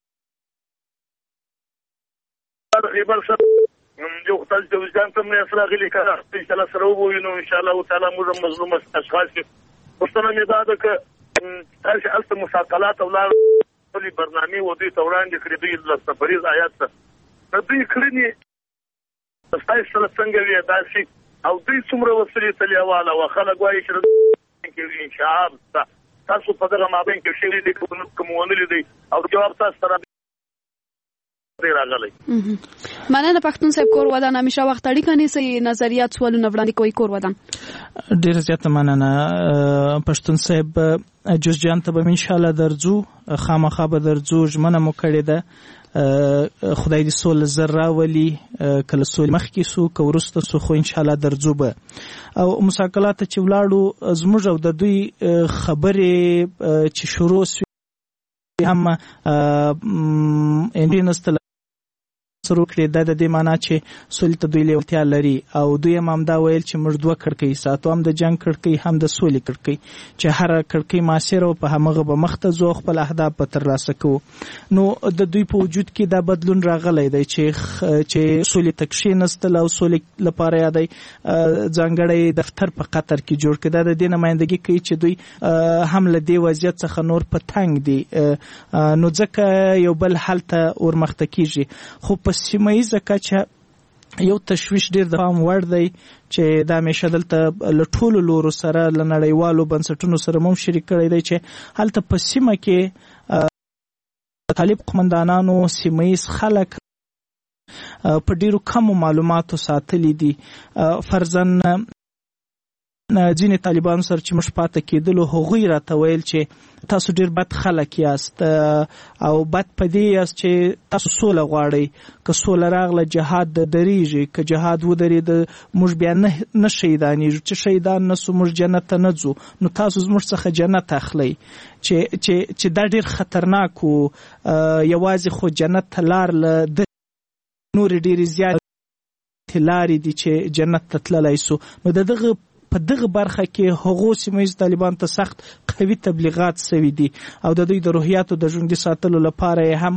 دا خبر څه یو خپل د وجدان ته مې اصلاح غلي کړه ان شاء الله سره وګورئ ان شاء الله تعالی موږ مظلوم اشخاص پښتنه مې دا ده چې هر څه مساقلات او لار په برنامه و دې توران د کړې د سفریز آیات ته د دې کړنی تاسو سره څنګه وی داسي او دې څومره وسلې تلیواله او خلک وايي چې کې انشاء تاسو په دغه مابین کې شری دي کومونه دي او جواب تاسو سره دی راغلی مننه پښتون صاحب کور ودان همیشه وخت اړیکه نیسي نظریات سوالونه وړاندې کوي کور ودان ډیر زیاته مننه پښتون صاحب جوزجان ته به ان شاء الله درځو خامخا به درځو ژمنه مو کړې ده خدای دې سول زر راولي کله سول مخکې سو که وروسته سو خو ان شاء الله درځو به او مساقلات چې ولاړو زموږ او د دوی خبرې چې شروع سوي هم انډینستل سره کړی د دې معنی چې سولې ته دوی لیوالتیا لري او دوی هم دا ویل چې موږ دوه کړکۍ ساتو، هم د جنگ کړکۍ هم د سولې کړکۍ، چې هر کړکۍ ماسره او په همغه به مخته ځو خپل اهداف به ترلاسه کوو. نو د دوی په وجود کې دا بدلون راغلی دی چې چې سولې ته کښېنستل او سولې لپاره یادی ځانګړی دفتر په قطر کې جوړ کړ. دا د دې نمایندګي کوي چې دوی هم له دې وضعیت څخه نور په تنګ دي، نو ځکه یو بل حل ته ورمخته کیږي. خو په سیمه ییزه کچه یو تشویش ډیر د پام وړ دی چې دا همیشه دلته له ټولو لورو سره له نړیوالو بنسټونو سره مو شریک کړی دی چې هلته په سیمه کې طالب قومندانانو سیمه ییز خلک په ډیرو کمو معلوماتو ساتلي دي. فرضاً ځینې طالبانو سره چې موږ پاته کېدلو هغوی راته ویل چې تاسو ډیر بد خلک یاست او بد په دې یاست چې تاسو سوله غواړئ، که سوله راغله جهاد درېږي، که جهاد ودرېد موږ بیا نه نه شهیدانېږو، چې شهیدان نه سو موږ جنت ته نه ځو، نو تاسو زموږ څخه جنت اخلئ. چې چې چې دا ډیر خطرناک و. یوازې خو جنت ته لار له نور ډیرې زیاتې لارې دي چې جنت ته تللی سو. نو د دغه په دغه برخه کې هغو سیمه ییز طالبان ته سخت قوي تبلیغات سوي دي او د دوی د روحیاتو د ژوندي ساتلو لپاره هم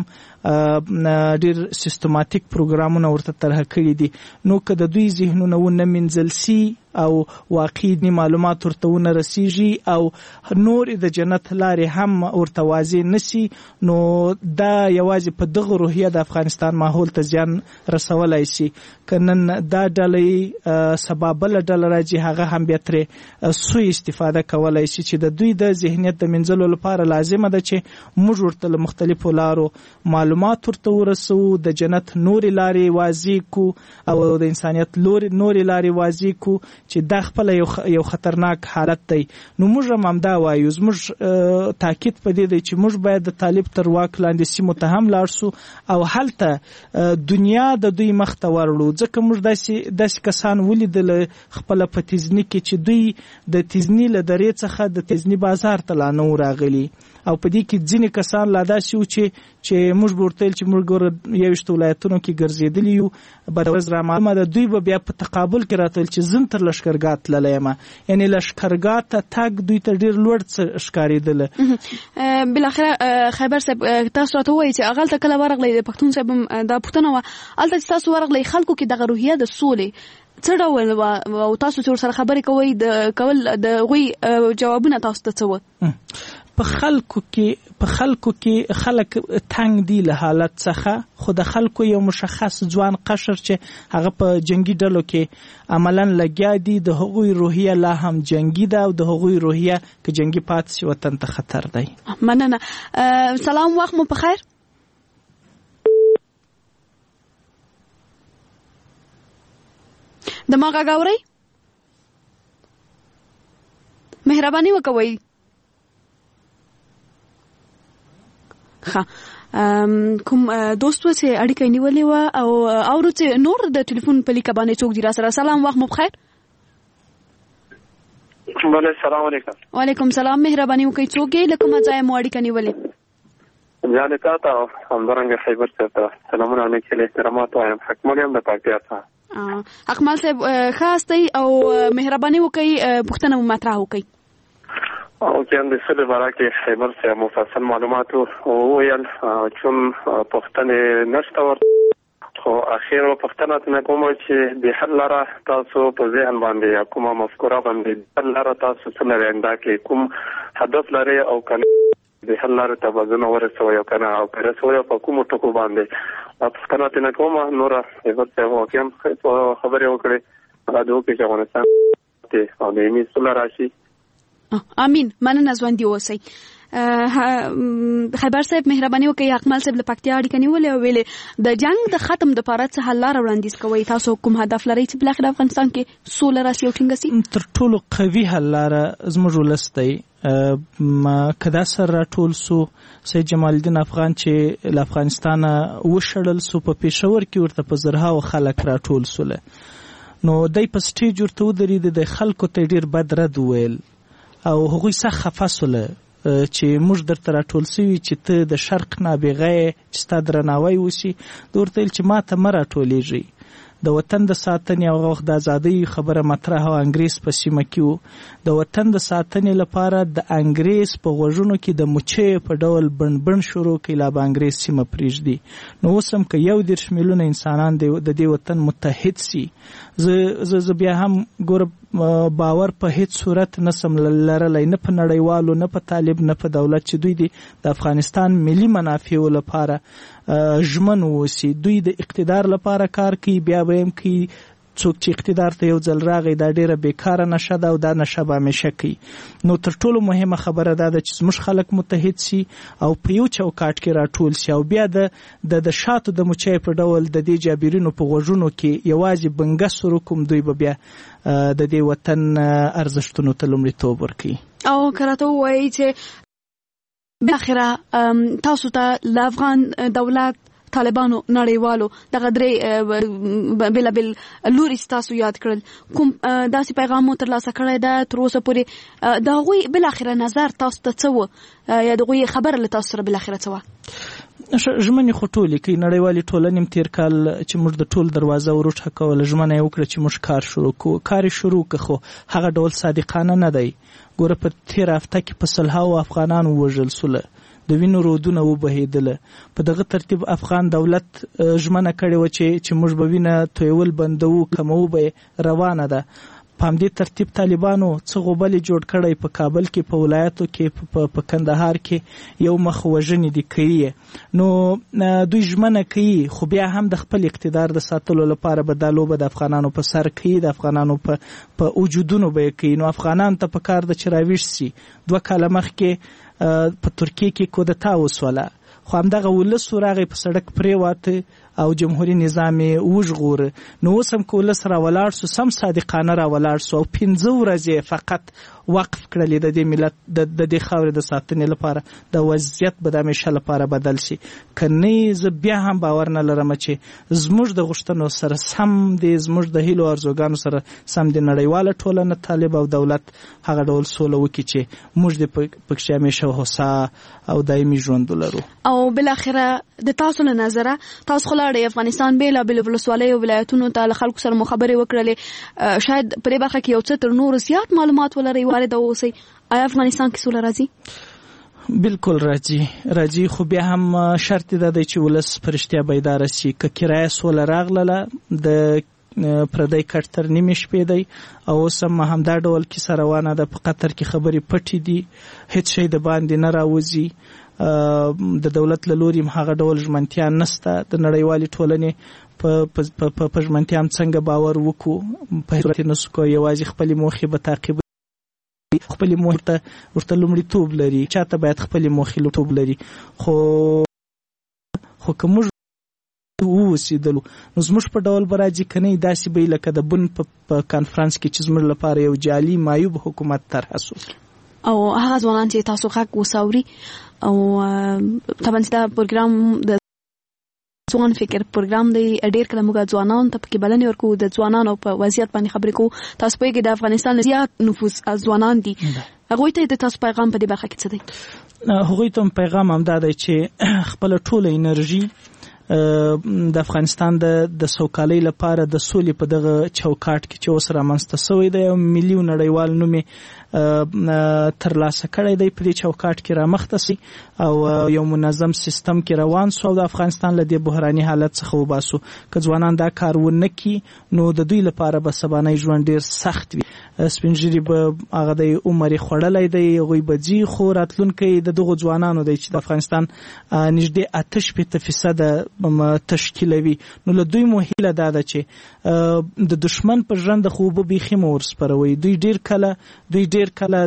ډیر سیستماتیک پروګرامونه ورته طرح کړي دي. نو که د دوی ذهنونه ونه منځل سي او واقعي معلومات ورته ونه رسیږي او نور د جنت لارې هم ورته واضح نسی، نو دا یوازې په دغه روحیه د افغانستان ماحول ته زیان رسولای شي. که نن دا ډلې سبا بله ډله راځي هغه هم بیا ترې سوء استفاده کولی شي، چې د دوی د ذهنیت د منځلو لپاره لازمه ده چې موږ ورته له مختلفو لارو معلومات ورته ورسو، د جنت نورې لارې واضح کو او د انسانیت نورې لارې واضح کو چې دا خپل یو خطرناک حالت دی. نو موږ هم دا وایو، زموږ تاکید په دې دی چې موږ باید د طالب تر واک لاندې سیمو ته هم لاړ سو او هلته دنیا د دوی مخ ته ورړو. ځکه موږ داسې داسې کسان ولیدل خپله په تیزني کې چې دوی د تیزني له درې څخه د تیزني بازار ته لا نه راغلي او په دې کې ځینې کسان لا داسې وو چې چې موږ به ورته ویل چې موږ ګوره یویشتو ولایتونو کې ګرځېدلي یو، بده ورځ رامعلومه ده دوی به بیا په تقابل کې راته ویل چې زه تر لښکرګاه تللی یم، یعنې لښکرګاه ته تګ دوی ته ډېر لوړ څه ښکارېدله. بالاخره خیبر صاحب تاسو راته ووایئ چې هغلته کله ورغلی د پښتون صاحب هم دا پوښتنه وه، هلته چې تاسو ورغلی خلکو کې دغه روحیه د سولې څه ډول وه او تاسو چې ورسره خبرې کوئ د کول د هغوی جوابونه تاسو ته څه وه؟ په خلکو کې په خلکو کې خلک تنگ دي له حالت څخه، خو د خلکو یو مشخص ځوان قشر چې هغه په جنگي ډلو کې عملاً لګیا دي، د هغوی روحیه لا هم جنگي ده او د هغوی روحیه که جنگي پاتې شي وطن ته خطر دی. مننه. سلام، وخت مو په خیر. د ما غږ اورئ؟ مهرباني وکوئ. ښه، کوم دوست و چې اړیکه نیولې وه او اورو چې نور د ټلیفون په لیکه باندې څوک دي را سره. سلام، وخت مو بخیر. بله، سلام علیکم. وعلیکم سلام. مهرباني وکړئ څوک یې له کومه ځایه مو اړیکه نیولې؟ جانې تا ته همدارنګه خیبر صاحب ته سلامونه علیکم، احترامات وایم. حکمل یم د پکتیا څخه. حکمل صاحب ښه هستئ او مهرباني وکړئ پوښتنه مو مطرح وکړئ. او چې د سولې باره کې خیبر صاحب مفصل معلومات وویل، چون پوښتنې نشته ورته، خو اخر پوښتنه ترې کوم چې د حل لاره تاسو په ذهن باندې یا کومه مفکوره باندې حل لاره تاسو څه لرئ، دا کې کوم هدف لرئ او کنه د حل لاره ته به ځونه ورسوئ او کنه او که رسوئ په کومو ټکو باندې پوښتنه ترې کومه. نوره خیبر صاحب واقعا خبرې وکړې، دا د وکړي چې افغانستان او د علمي سوله راشي. امین. مننه، ژوندي اوسئ. خیبر صاحب مهرباني وکړئ، حکمل صاحب له پکتیا اړیکه نیولې او ویلې د جنګ د ختم دپاره څه حل لاره وړاندیز کوئ، تاسو کوم هدف لرئ چې بالاخره افغانستان کې سوله راشي او ټینګه سي؟ تر ټولو قوي حل لاره زموږ ولس دی. که دا سر راټول سو سید جمال الدین افغان چې له افغانستانه وشړل سو، په پېښور کې ورته په زرهاو خلک راټول سوله، نو دی په سټیج ورته ودرېد، د خلکو ته ډېر بد رد وویل او هغوی سخت خفه سوله چې موږ درته راټول سوي چې ته د شرق نابغه چې ستا درناوی وشي د ورته ویل چې ما ته مه راټولیږئ د وطن د ساتنې او وخت د ازادۍ خبره مطرح او انګریز په سیمه کې وو د وطن د ساتنې لپاره د انګریز په غوږونو کې د مچۍ په ډول بڼبڼ شروع کړي لا به انګریز سیمه پرېږدي نو اوس هم که یو دېرش میلیونه انسانان د دې وطن متحد سي زه زه بیا هم ګوره باور په هیڅ صورت نسم لرلی نه په نړیوالو نه په طالب نه په دولت چې دوی د افغانستان ملي منافعو لپاره ژمن اوسي دوی د اقتدار لپاره کار کوي بیا به هم کوي څوک چې اقتدار ته یو ځل راغی دا ډیره بیکاره نشه ده او دا نشه به همیشه کوي نو تر ټولو مهمه خبره دا ده چې زموږ خلک متحد سي او په یو چوکاټ کې راټول سي او بیا د د شاتو د مچۍ په ډول د دې جابرینو په غوږونو کې یوازې بنګس وروکم دوی به بیا د دې وطن ارزښتونو ته لومړیتوب ورکوي او که راته ووایي چې بالاخره تاسو ته د افغان دولت طالبانو نړیوالو دغه درې بېلابېل لوري ستاسو یاد کړل کوم داسې پیغام مو ترلاسه کړی ده تر اوسه پورې د هغوی بالاخره نظر تاسو ته څه و یا د هغوی خبره له تاسو سره بالاخره څه وه ژمنې خو ټولې کوي نړیوالې ټولنې تیر کال چې موږ د ټول دروازه وروټکوله ژمنه یې وکړه چې موږ کار شروع کوو کار یې شروع که خو هغه ډول صادقانه نه دی ګوره په تېره هفته کې په سلهاوو افغانان ووژل سوله د وینو رودونه وبهېدله په دغه ترتیب افغان دولت ژمنه کړې وه چې چې موږ به وینه تویول بندوو کموو به روانه ده په همدې ترتیب طالبانو څه غوبل جوړ کړی په کابل کې په ولایتو کې په کندهار کې یو مخ وژنې دي کوي نو دوی ژمنه کوي خو بیا هم د خپل اقتدار د ساتلو لپاره به دا لوبه د افغانانو په سر کوي د افغانانو په وجودونو به یې کوي نو افغانانو ته په کار ده چې راویښ سي دوه کاله مخکې په ترکیه کې کودتا وسوله خو همدغه ولس راغی په سړک پرېواته او جمهوریت نظام یې وژغوره نو اوس هم که ولس راولاړ سو سم صادقانه راولاړ سو او پنځه ورځې فقط وقف کړلې د دې ملت د دې خاورې د ساتنې لپاره د وضعیت به د همیشه لپاره بدل شي که نه زه بیا هم باور نه لرم چې زموږ د غوښتنو سره سم دی زموږ د هیلو ارزوګانو سره سم د نړیواله ټولنه طالب او دولت هغه ډول سوله وکړي چې موږ د پکښې همیشه هوسا او دایمي ژوند ولرو او بالاخره د تاسو له نظره تاسو خو لاړئ افغانستان بېلابېلو ولسوالیو ولایتونو ته له خلکو سره مو خبرې وکړلې شاید په دې برخه کې یو څه تر نورو زیات معلومات ولرئ وارد اوسئ آیا افغانستان کې سوله راځي بالکل راځي راځي خو بیا هم شرط دا دی چې ولس په رښتیا بیداره سي که کرایه سوله راغله د پردی کټ تر نیمې شپې دی او اوس هم همدا ډول کیسه روانه ده په قطر کې خبرې پټې دي هېڅ شی د باندې نه راوځي د دولت له لوري هم هغه ډول ژمنتیا نشته د نړیوالې ټولنې په ژمنتیا هم څنګه باور وکړو په هېڅ صورت یې نسو کوی یوازې خپلې موخې به تعقیب خپلې موخې ته ورته لومړیتوب لري چاته باید خپلې موخې لومړیتوب لري خو خو که موږ ووسېدلو نو زموږ په ډول به راځي که نه داسې به لکه د بن په کانفرانس کې چې زموږ لپاره یو جعلي معیوب حکومت طرحه سو او هغه ځوانان چې تاسو غږ وساوري او طبعا دا پروګرام د ځوان فکر پروګرام دی ډېر کله موږ ځوانانو ته پکې بلنې ورکوو د ځوانانو په وضعیت باندې خبرې کوو تاسو پوهېږئ د افغانستان زیات نفوس ځوانان دي هغوی ته د تاسو پیغام په دې برخه کې څه دی هغوی ته پیغام همدا دی چې خپله ټوله انرژي د افغانستان د د سوکالۍ لپاره د سولې په دغه چوکاټ کې چې اوس رامنځته سوی دی او ملي او نړیوال نوم یې ترلاسه کړی دی په دې چوکاټ کې رامخته سي او یو منظم سیستم کې روان سو او د افغانستان له دې بحراني حالت څخه وباسو که ځوانان دا کار ونه کړي نو د دوی لپاره به سبانۍ ژوند ډېر سخت وي سپین ږیري به هغه دی عمر یې خوړلی دی هغوی به ځي خو راتلونکی د دغو ځوانانو دی چې د افغانستان نږدې اته شپېته فیصده تشکیلوي نو له دوی مو هیله دا ده چې د دشمن په ژرنده خو اوبه بیخي مه ورسپروئ دوی ډېر کله دوی ډېر کله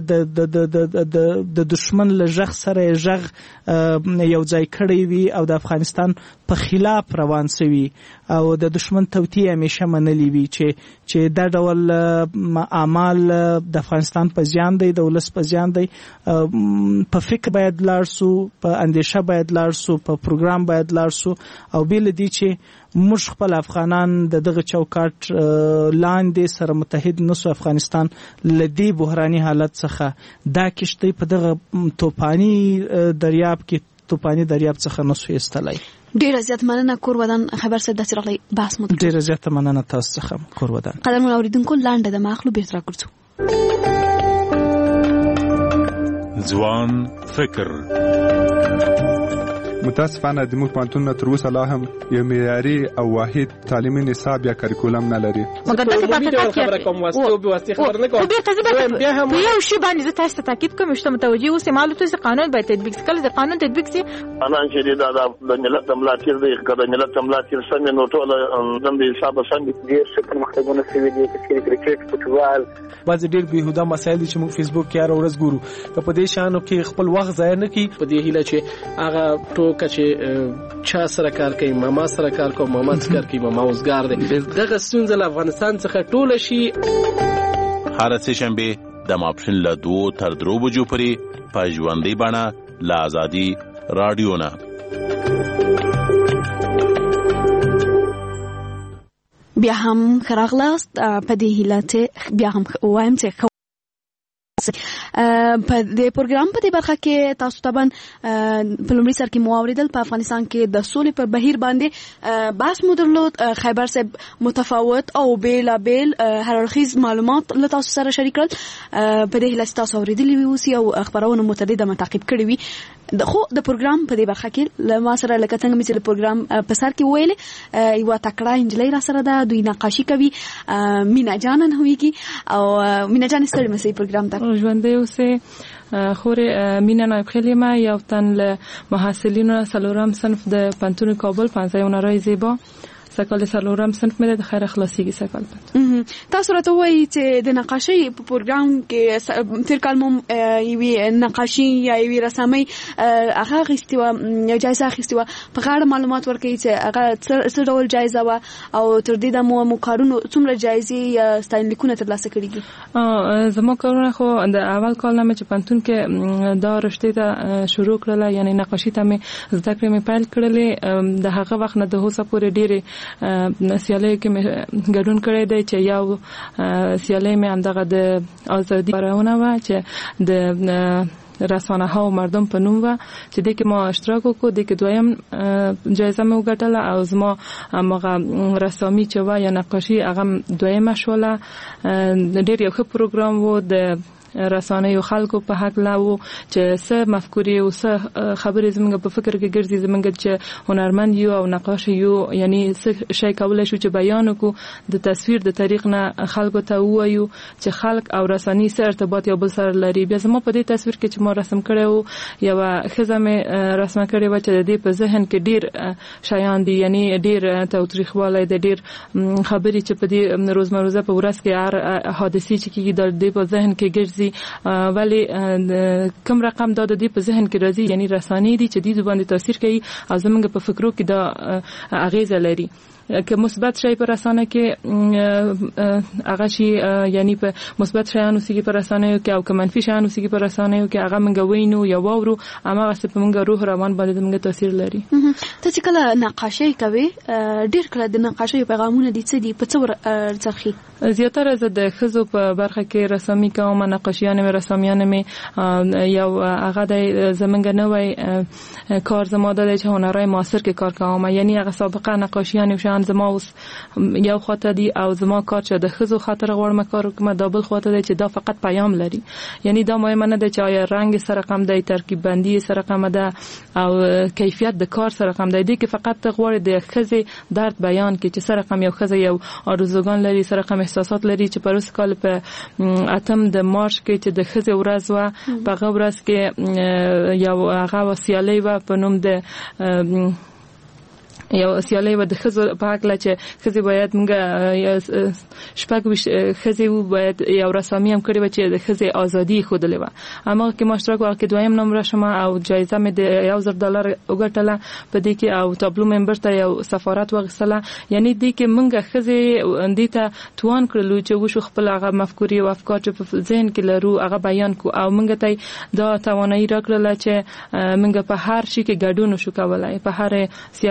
د د دشمن له غږ سره یې غږ یو ځای کړی وي او د افغانستان په خلاف روان سوي او د دشمن توطیې همیشه منلي وي چې چې دا ډول اعمال د افغانستان په زیان دی د ولس په زیان دی په فکر باید لاړ سو په اندیشه باید لاړ سو په پروګرام باید لاړ سو او بې له دې چې موږ خپل افغانان د دغه چوکاټ لاندې سره متحد نسو افغانستان لدی بحراني حالت څخه دا کشته په دغه توپانی دریاب کې توپانی دریاب څخه نسو استلای. ډیر زیات مننه کور ودان خبر سره د چرغلي بحث مو ډیر زیات مننه تاسو څخه کور ودان. قدرمن اوریدونکو لاندې د ماخلو بیرته راکړو. ځوان فکر متاسفانه د موږ پانتون تر اوسه لا هم یو معیاري او واحد تعلیمي نصاب یا کریکولم نه لري. مګر تاسو په تاسو خبره کوم واسطه او به واسطه خبر نه کوم. بیا هم یو شی باندې زه تاسو ته تاکید کوم چې متوجي اوسئ معلومات چې قانون باید تطبیق کړي. د قانون تطبیق سي انا چې دا د ملت ملاتیر دی کله ملت ملاتیر سم نو ټول د حساب سم دي چې مختګونه سوي دي چې کرکټ فوتبال باز ډېر بهوده مسایل چې موږ فیسبوک کې هر ورځ ګورو که په دې شانو کې خپل وخت ضایع نه کړي. په دې هیله چې هغه ټوکه چې چا سره کار کوي ماما سره کار کوي ماما سره کار کوي ماما اوسګار دی دغه ستونزه له افغانستان څخه ټوله شي. هر څه شنبه د ماپښین له دوه تر درو بجو پورې په ژوندۍ بڼه له ازادي رادیو نه. بیا هم خراغلاست په دې هیله ته بیا هم وایم چې په دې پروګرام په دې برخه کې تاسو ته په لومړي سر کې مو اوریدل په افغانستان کې د سولې پر بهیر باندې بحث مو درلود. خیبر صاحب متفاوت او بیل بیل هر اړخیز معلومات له تاسو سره شریک کړل. په دې هیله تاسو اوریدلی وي او خبرونه متعدده متعقب کړی وي. خو د پروګرام په دې برخه کې له ما سره لکه څنګه چې د پروګرام په سر کې ویل یو تکړه انجلۍ را سره ده دوی نقاشي کوي مینا جانن هویږي او مینا جان ستړي مسي پروګرام ته ژوندۍ اوسه خوري مینا نایب خلیمه یو تن له محصلینو سلورم صنف د پانتون کابل پنځه رای زیبا سکال سلورم صنف مې د خیر اخلاصيږي سکال پات. تاسو راته وایي چې د نقاشي په پروګرام کې تیر کال مو یوي نقاشي یا یوي رسامي هغه غوښتي و جایزه اخیستي و په غاړه معلومات ورکړي چې هغه څه ډول جایزه و او تر دې د مو مو کارونو څومره جایزې یا ستاینلیکونه ترلاسه کړي دي. زمو کارونه خو د اول کال نه چې پانتون کې دا رشته ته شروع کړل یعنی نقاشي ته مې زده کړې مې پیل کړلې د هغه وخت نه د هوسه پورې ډېرې سیالۍ کې مې ګډون کړی دی چې یو سیالۍ مې همدغه د ازادي خپرونه وه چې د رسانه ها او مردم په نوم وه چې دې کې ما اشتراک وکړو. دې کې دویم جایزه مې وګټله او زما همغه رسامي چې وه یا نقاشي هغه دویمه شوله. ډېر یو ښه پروګرام و د رسانه یو خلکو په حق لاو چې څه مفکورې او څه خبرې زمونږ په فکر کې ګرځي زمونږ چې هنرمند یو او نقاش یو یعنی څه شي کولای شو چې بیان وکړو د تصویر د طریق نه خلکو ته وایو چې خلک او رسنۍ سره ارتباط یو بل سره لري. بیا زما په دې تصویر کې چې ما رسم کړی و یو ښځه مې رسم کړې و چې د دې په ذهن کې ډیر شیان دي یعنی ډیر تاوتریخوالی د ډیر خبرې چې په دې روزمروزه په ورځ کې هر حادثه چې کیږي د دې په ذهن کې ګرځي ولی کم رقم دا د دې په ذهن کې راځي یعنی رسانې دي چې دې باندې تاثیر کوي او زموږ په فکرو کې دا اغیزه لري. که مثبت شي پر رسانه کې هغه شي یعنی په مثبت شیانو سګي پر رسانه کې او که منفي شیانو سګي پر رسانه کې هغه منګ وینو یا وورو اما غسه په منګ روح روان باندې منګ تاثیر لري. ته چې کله نقاشي کوي ډیر کله د نقاشي پیغامونه دي څه دي په څور ځخي زیاتره زه د خزو په برخه کې رسامي کوم نقاشیان مې رسامیان مې یو هغه د زمنګ نوې کار زما د هنرای معاصر کې کار کوم یعنی هغه سابقه نقاشیان او زما اوس یو خاطر دی او زما کار چې د خزو خاطر غواړم کار کوم د بل خاطر دی چې دا فقط پیام لري یعنی دا مهمه نه ده چې آیا رنگ سره کم دی ترکیب بندي سره کم ده او کیفیت د کار سره کم دی کې فقط غواړي د خزې درد بیان کې چې سره کم یو خزې یو آرزوګان لري سره کم احساسات لري چې پروس کال په اتم د مارچ کې چې د خزې ورځ و په هغه ورځ کې یو هغه وسیالې و په نوم د یو سیالي و د خزو په حق لا چې خزي باید موږ شپږ خزي باید یو رسامي هم کړی و چې د خزي ازادي خودلې و اما کې مشترک واکې دویم نمبر شمه او جایزه مې د یو زر ډالر وګټله په دې کې او تابلو ممبر ته یو سفارت وغسله یعنی دې کې موږ خزي اندې ته توان کړلو چې وشو خپل هغه مفکورې او افکار چې په ذهن کې لرو هغه بیان کو او موږ ته دا توانایي راکړله چې موږ په هر شي کې ګډون شو کولای په هر سیالي کې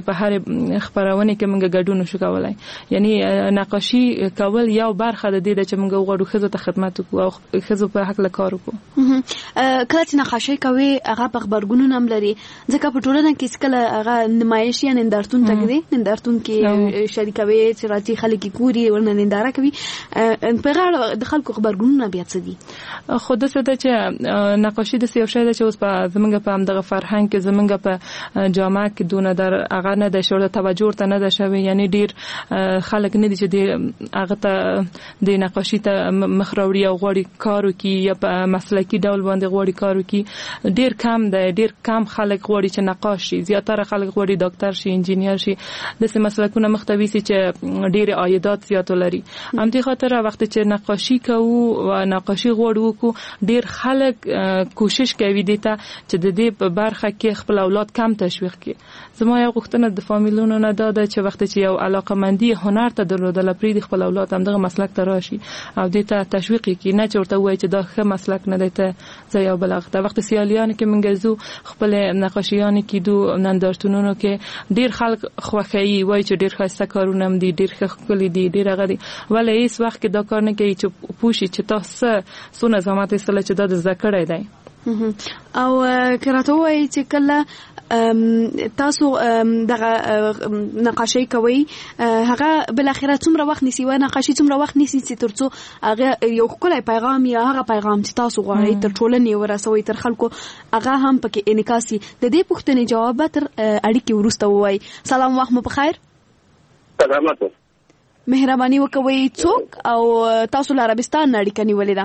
په هر خبرونه کې موږ ګډون شو کولای. یعنی نقاشي کول یو برخه د دې چې موږ غواړو خزو ته خدمت وکړو او خزو په حق له کار وکړو. کله چې نقاشي کوي هغه په خبرګونونه هم لري ځکه په ټولنه کې کله هغه نمایش یا نندارتون تګ نندارتون کې شریکوي چې راځي خلک ګوري ورنه ننداره کوي په غاړه د خلکو خبرګونونه بیا څه دي. خو د څه د چې نقاشي د یو شی د چې اوس په زمونږ په همدغه فرهنګ کې زمونږ په جامعه کې دونه در هغه نه د شوړ توجه ته نه ده شوی. یعنی ډیر خلک نه دي چې د هغه ته د نقاشي ته مخ راوړي او غوړي کارو کې یا په مسلکي ډول باندې غوړي کارو کې ډیر کم ده. ډیر کم خلک غوړي چې نقاش شي. زیاتره خلک غوړي ډاکټر شي انجینیر شي. د سه مسلکونه مختوي چې ډیر عایدات زیات لري. هم دې خاطر وخت چې نقاشي کوو او نقاشي غوړو کو ډیر خلک کوشش کوي د ته چې د دې په برخه کې خپل اولاد کم تشویق کړي. زما یو غوښتنه د فامیلونو نه ده چې وخت چې یو علاقمندي هنر ته درلودل پرې د خپل اولاد هم دغه مسلک ته راشي او د ته تشویق کړي نه چورته وای چې دا ښه مسلک نه دی ته زیا بلغ ته وخت سیالیان کې منګزو خپل نقاشیان کې دو نندارتونونو کې ډیر خلک خوخی وای چې ډیر خاصه کارونه هم دي ډیر ښکلي دي ډیر غدي ولې هیڅ وخت کې دا کار نه کوي چې پوښي چې تاسو سونه زمات استله چې دا د ذکرې دی او کراته وای چې کله تاسو دغه نقاشي کوي هغه بل اخره څومره وخت نیسی و نقاشي څومره وخت نیسی چې ترڅو هغه یو کولای پیغام یا هغه پیغام چې تاسو غواړئ تر ټولنې ورسوي تر خلکو هغه هم پکې انعکاسي. د دې پوښتنې جواب تر اړیکې ورسته وای. سلام وخت مو بخیر. سلامات. مهرباني وکوي څوک او تاسو له عربستان اړیکه نیولې ده؟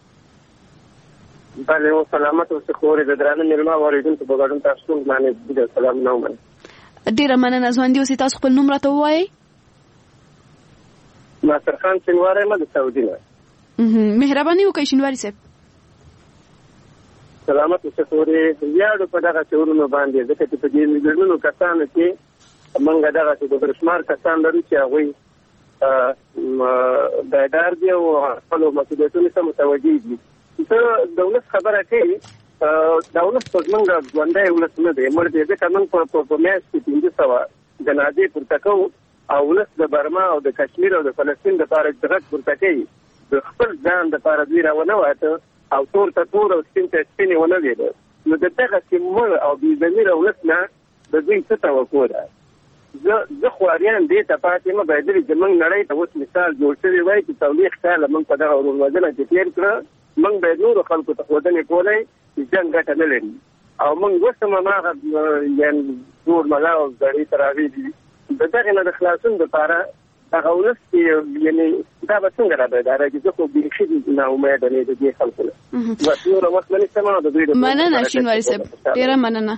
بله و سلامت اوسه خورې د درانه مېلمه واوریدونکو په ګډون تاسو باندې د سلام نه ومنم. ډېره مننه. ژوندي اوسئ. تاسو خپل نوم راته ووایئ. ناصر خان شینواری یم د سعودي نه. مهرباني وکړئ شینواري صاحب. سلامت اوسه خورې. ویاړو په دغه شعرونو باندې ځکه چې په دې میلیونونو کسانو کې موږ دغه د برشمار کسان لرو چې هغوی بیدار دي او خپلو مسؤلیتونو ته متوجه دي. ته دولت خبره کوي دولت په زمونږ ژوندی ولس نه دی مړ دی ځکه موږ په میاشت کې پنځه سوه جنازې پورته کوو او ولس د برما او د کشمیر او د فلسطین دپاره غږ پورته کوي. د خپل ځان دپاره دوی راونه واته او تور ته تور او سپین ته سپین ونه ویله نو د دغسې مړ او بې ضمیره ولس نه د دوی څه توقع ده. زه زه خواريان دې ته پاتې مه باید چې موږ نړۍ ته اوس مثال جوړ شوی وای چې څلوېښت کاله موږ په دغه ورورولنه کې تېر کړه موږ باید نورو خلکو ته ښودنې کولی چې جنګ ګټه نه لري او موږ اوس هم هماغه یعنې زور ملا او زړې ته راغلي د دغې نه د خلاصون دپاره هغه ولس چې یعنې دا به څنګه را بیداره کړي. زه خو بیخي ناامیده نه د دې خلکو نه بس نوره وخت نه نیسم د دوی مننه شینواري صاحب. ډېره مننه.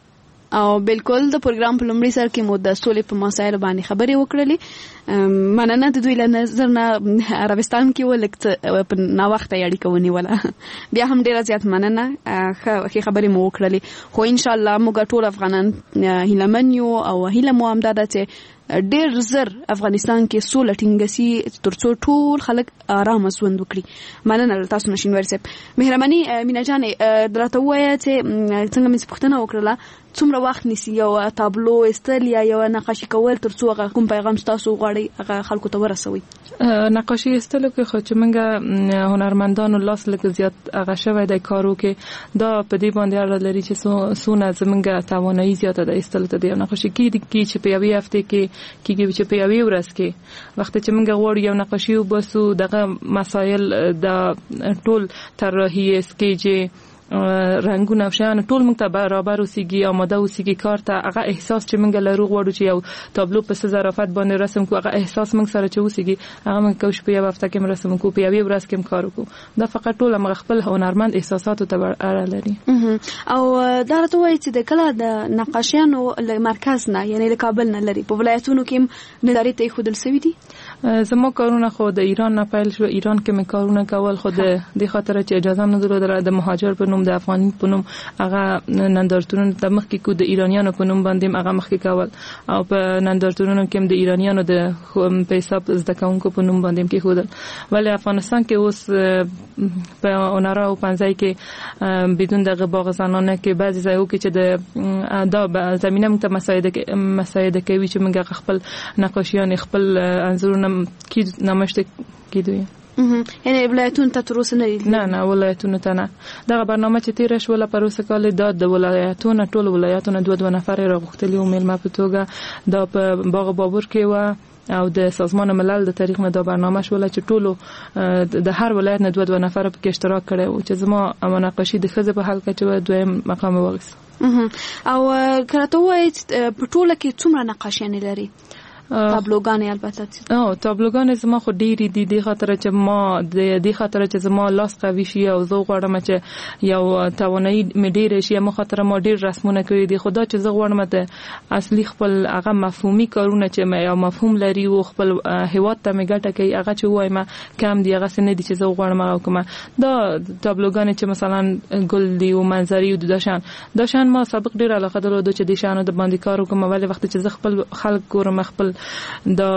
او بالکل د پروګرام په لومړي سر کې مو د سولې په مسایلو باندې خبرې وکړلې. مننه د دوی له نظر نه عربستان کې ولکت په ناوخته اړیکه ونیوله. بیا هم ډیره زیات مننه. ښه خبرې مو وکړلې خو ان شاء الله موږ ټول افغانان هیلمن یو او هیله مو همدا ده چې ډیر زر افغانستان کې سوله ټینګسي ترڅو ټول خلک آرام ژوند وکړي. مننه تاسو نشینواري صاحب. مهرباني مینا جانې درته وایه چې څنګه مې پوښتنه وکړله څومره وخت نیسي یو تابلو ایستل یا یو نقاشي کول ترڅو هغه کوم پیغام تاسو غواړئ هغه خلکو ته ورسوي؟ نقاشي ایستل کې خو چې موږ هنرمندانو لاس لږ زیات هغه شوی دی کارو کې دا په دې باندې اړه لري چې څونه زموږ توانایي زیاته ده ایستل ته دی نقاشي کې چې په یوې هفته کې کېږي چې په یوې ورځ کې وخت چې موږ غواړو یو نقاشي وباسو دغه مسایل د ټول طراحي اسکیج رنگونه او شیان ټول موږ ته برابر اوسېږي آماده اوسېږي کار ته هغه احساس چې موږ لرو غواړو چې یو تابلو په څه ظرافت باندې رسم کو هغه احساس موږ سره چې اوسېږي هغه موږ کوشش په یو هفته کې رسم کو په یوې ورځ کې کار وکړو دا فقط ټول موږ خپل هنرمند احساساتو ته اړه لري. او دا راته وایي چې د کله د نقاشیانو له مرکز نه یعنی د کابل نه لري په ولایتونو کې نظارې ته ایښودل شوي دي؟ زما کارونه خو د ایران نه پیل شو. ایران کې مې کارونه کول خو د دې خاطر چې اجازه نه درلوده د مهاجر په نوم د افغاني په نوم هغه نندارتونونو ته مخکې کو د ایرانیانو په نوم باندې هغه مخکې کول او په نندارتونونو کې د ایرانیانو د په حساب زده کوونکو په نوم باندې کې خودل. ولی افغانستان کې اوس په اونارا او پنځای کې بدون د باغ زنانه کې بعضی ځایو کې چې د دا زمينه موږ ته مساعده مساعده کوي چې موږ خپل نقاشیان خپل انځورونه کې نماشته کیدوی. یعنی ولایتونو ته تر اوسه نه دي؟ نه نه ولایتونو ته نه. دا برنامه چې تیر شو له پروسه کال دا د ولایتونو ټول ولایتونو دوه دوه نفر راغختلی او ملما په توګه دا په باغ بابور کې و او د سازمان ملل د تاریخ نه دا برنامه شول چې ټولو د هر ولایت نه دوه دوه نفر په کې اشتراک کړي او چې زما مناقشه د خزه په حل کې چې دویم مقام وغوښت. او کراته وای په ټوله کې څومره نقاشیان لري؟ تابلوګانې البته او تابلوګانې زما خو ډېری دي د خاطر چې ما د دې خاطر چې زما لاس قوي شي او زه غواړم چې یو توانایي مې ډېر شي مو خاطر ما ډېر رسمونه کړی دي. خدا چې زه غواړم ته اصلي خپل هغه مفهومي کارونه چې ما یو مفهوم لري او خپل هیواد ته مې ګټه کوي هغه چې وایم کم دی هغه څه نه دي چې زه غواړم هغه کوم. دا تابلوګانې چې مثلا ګل دی او منظري او داشان داشان ما سابق ډېر علاقه درلوده چې د شانو د باندې کار وکم. ولی وخت چې زه خپل خلک ګورم خپل دا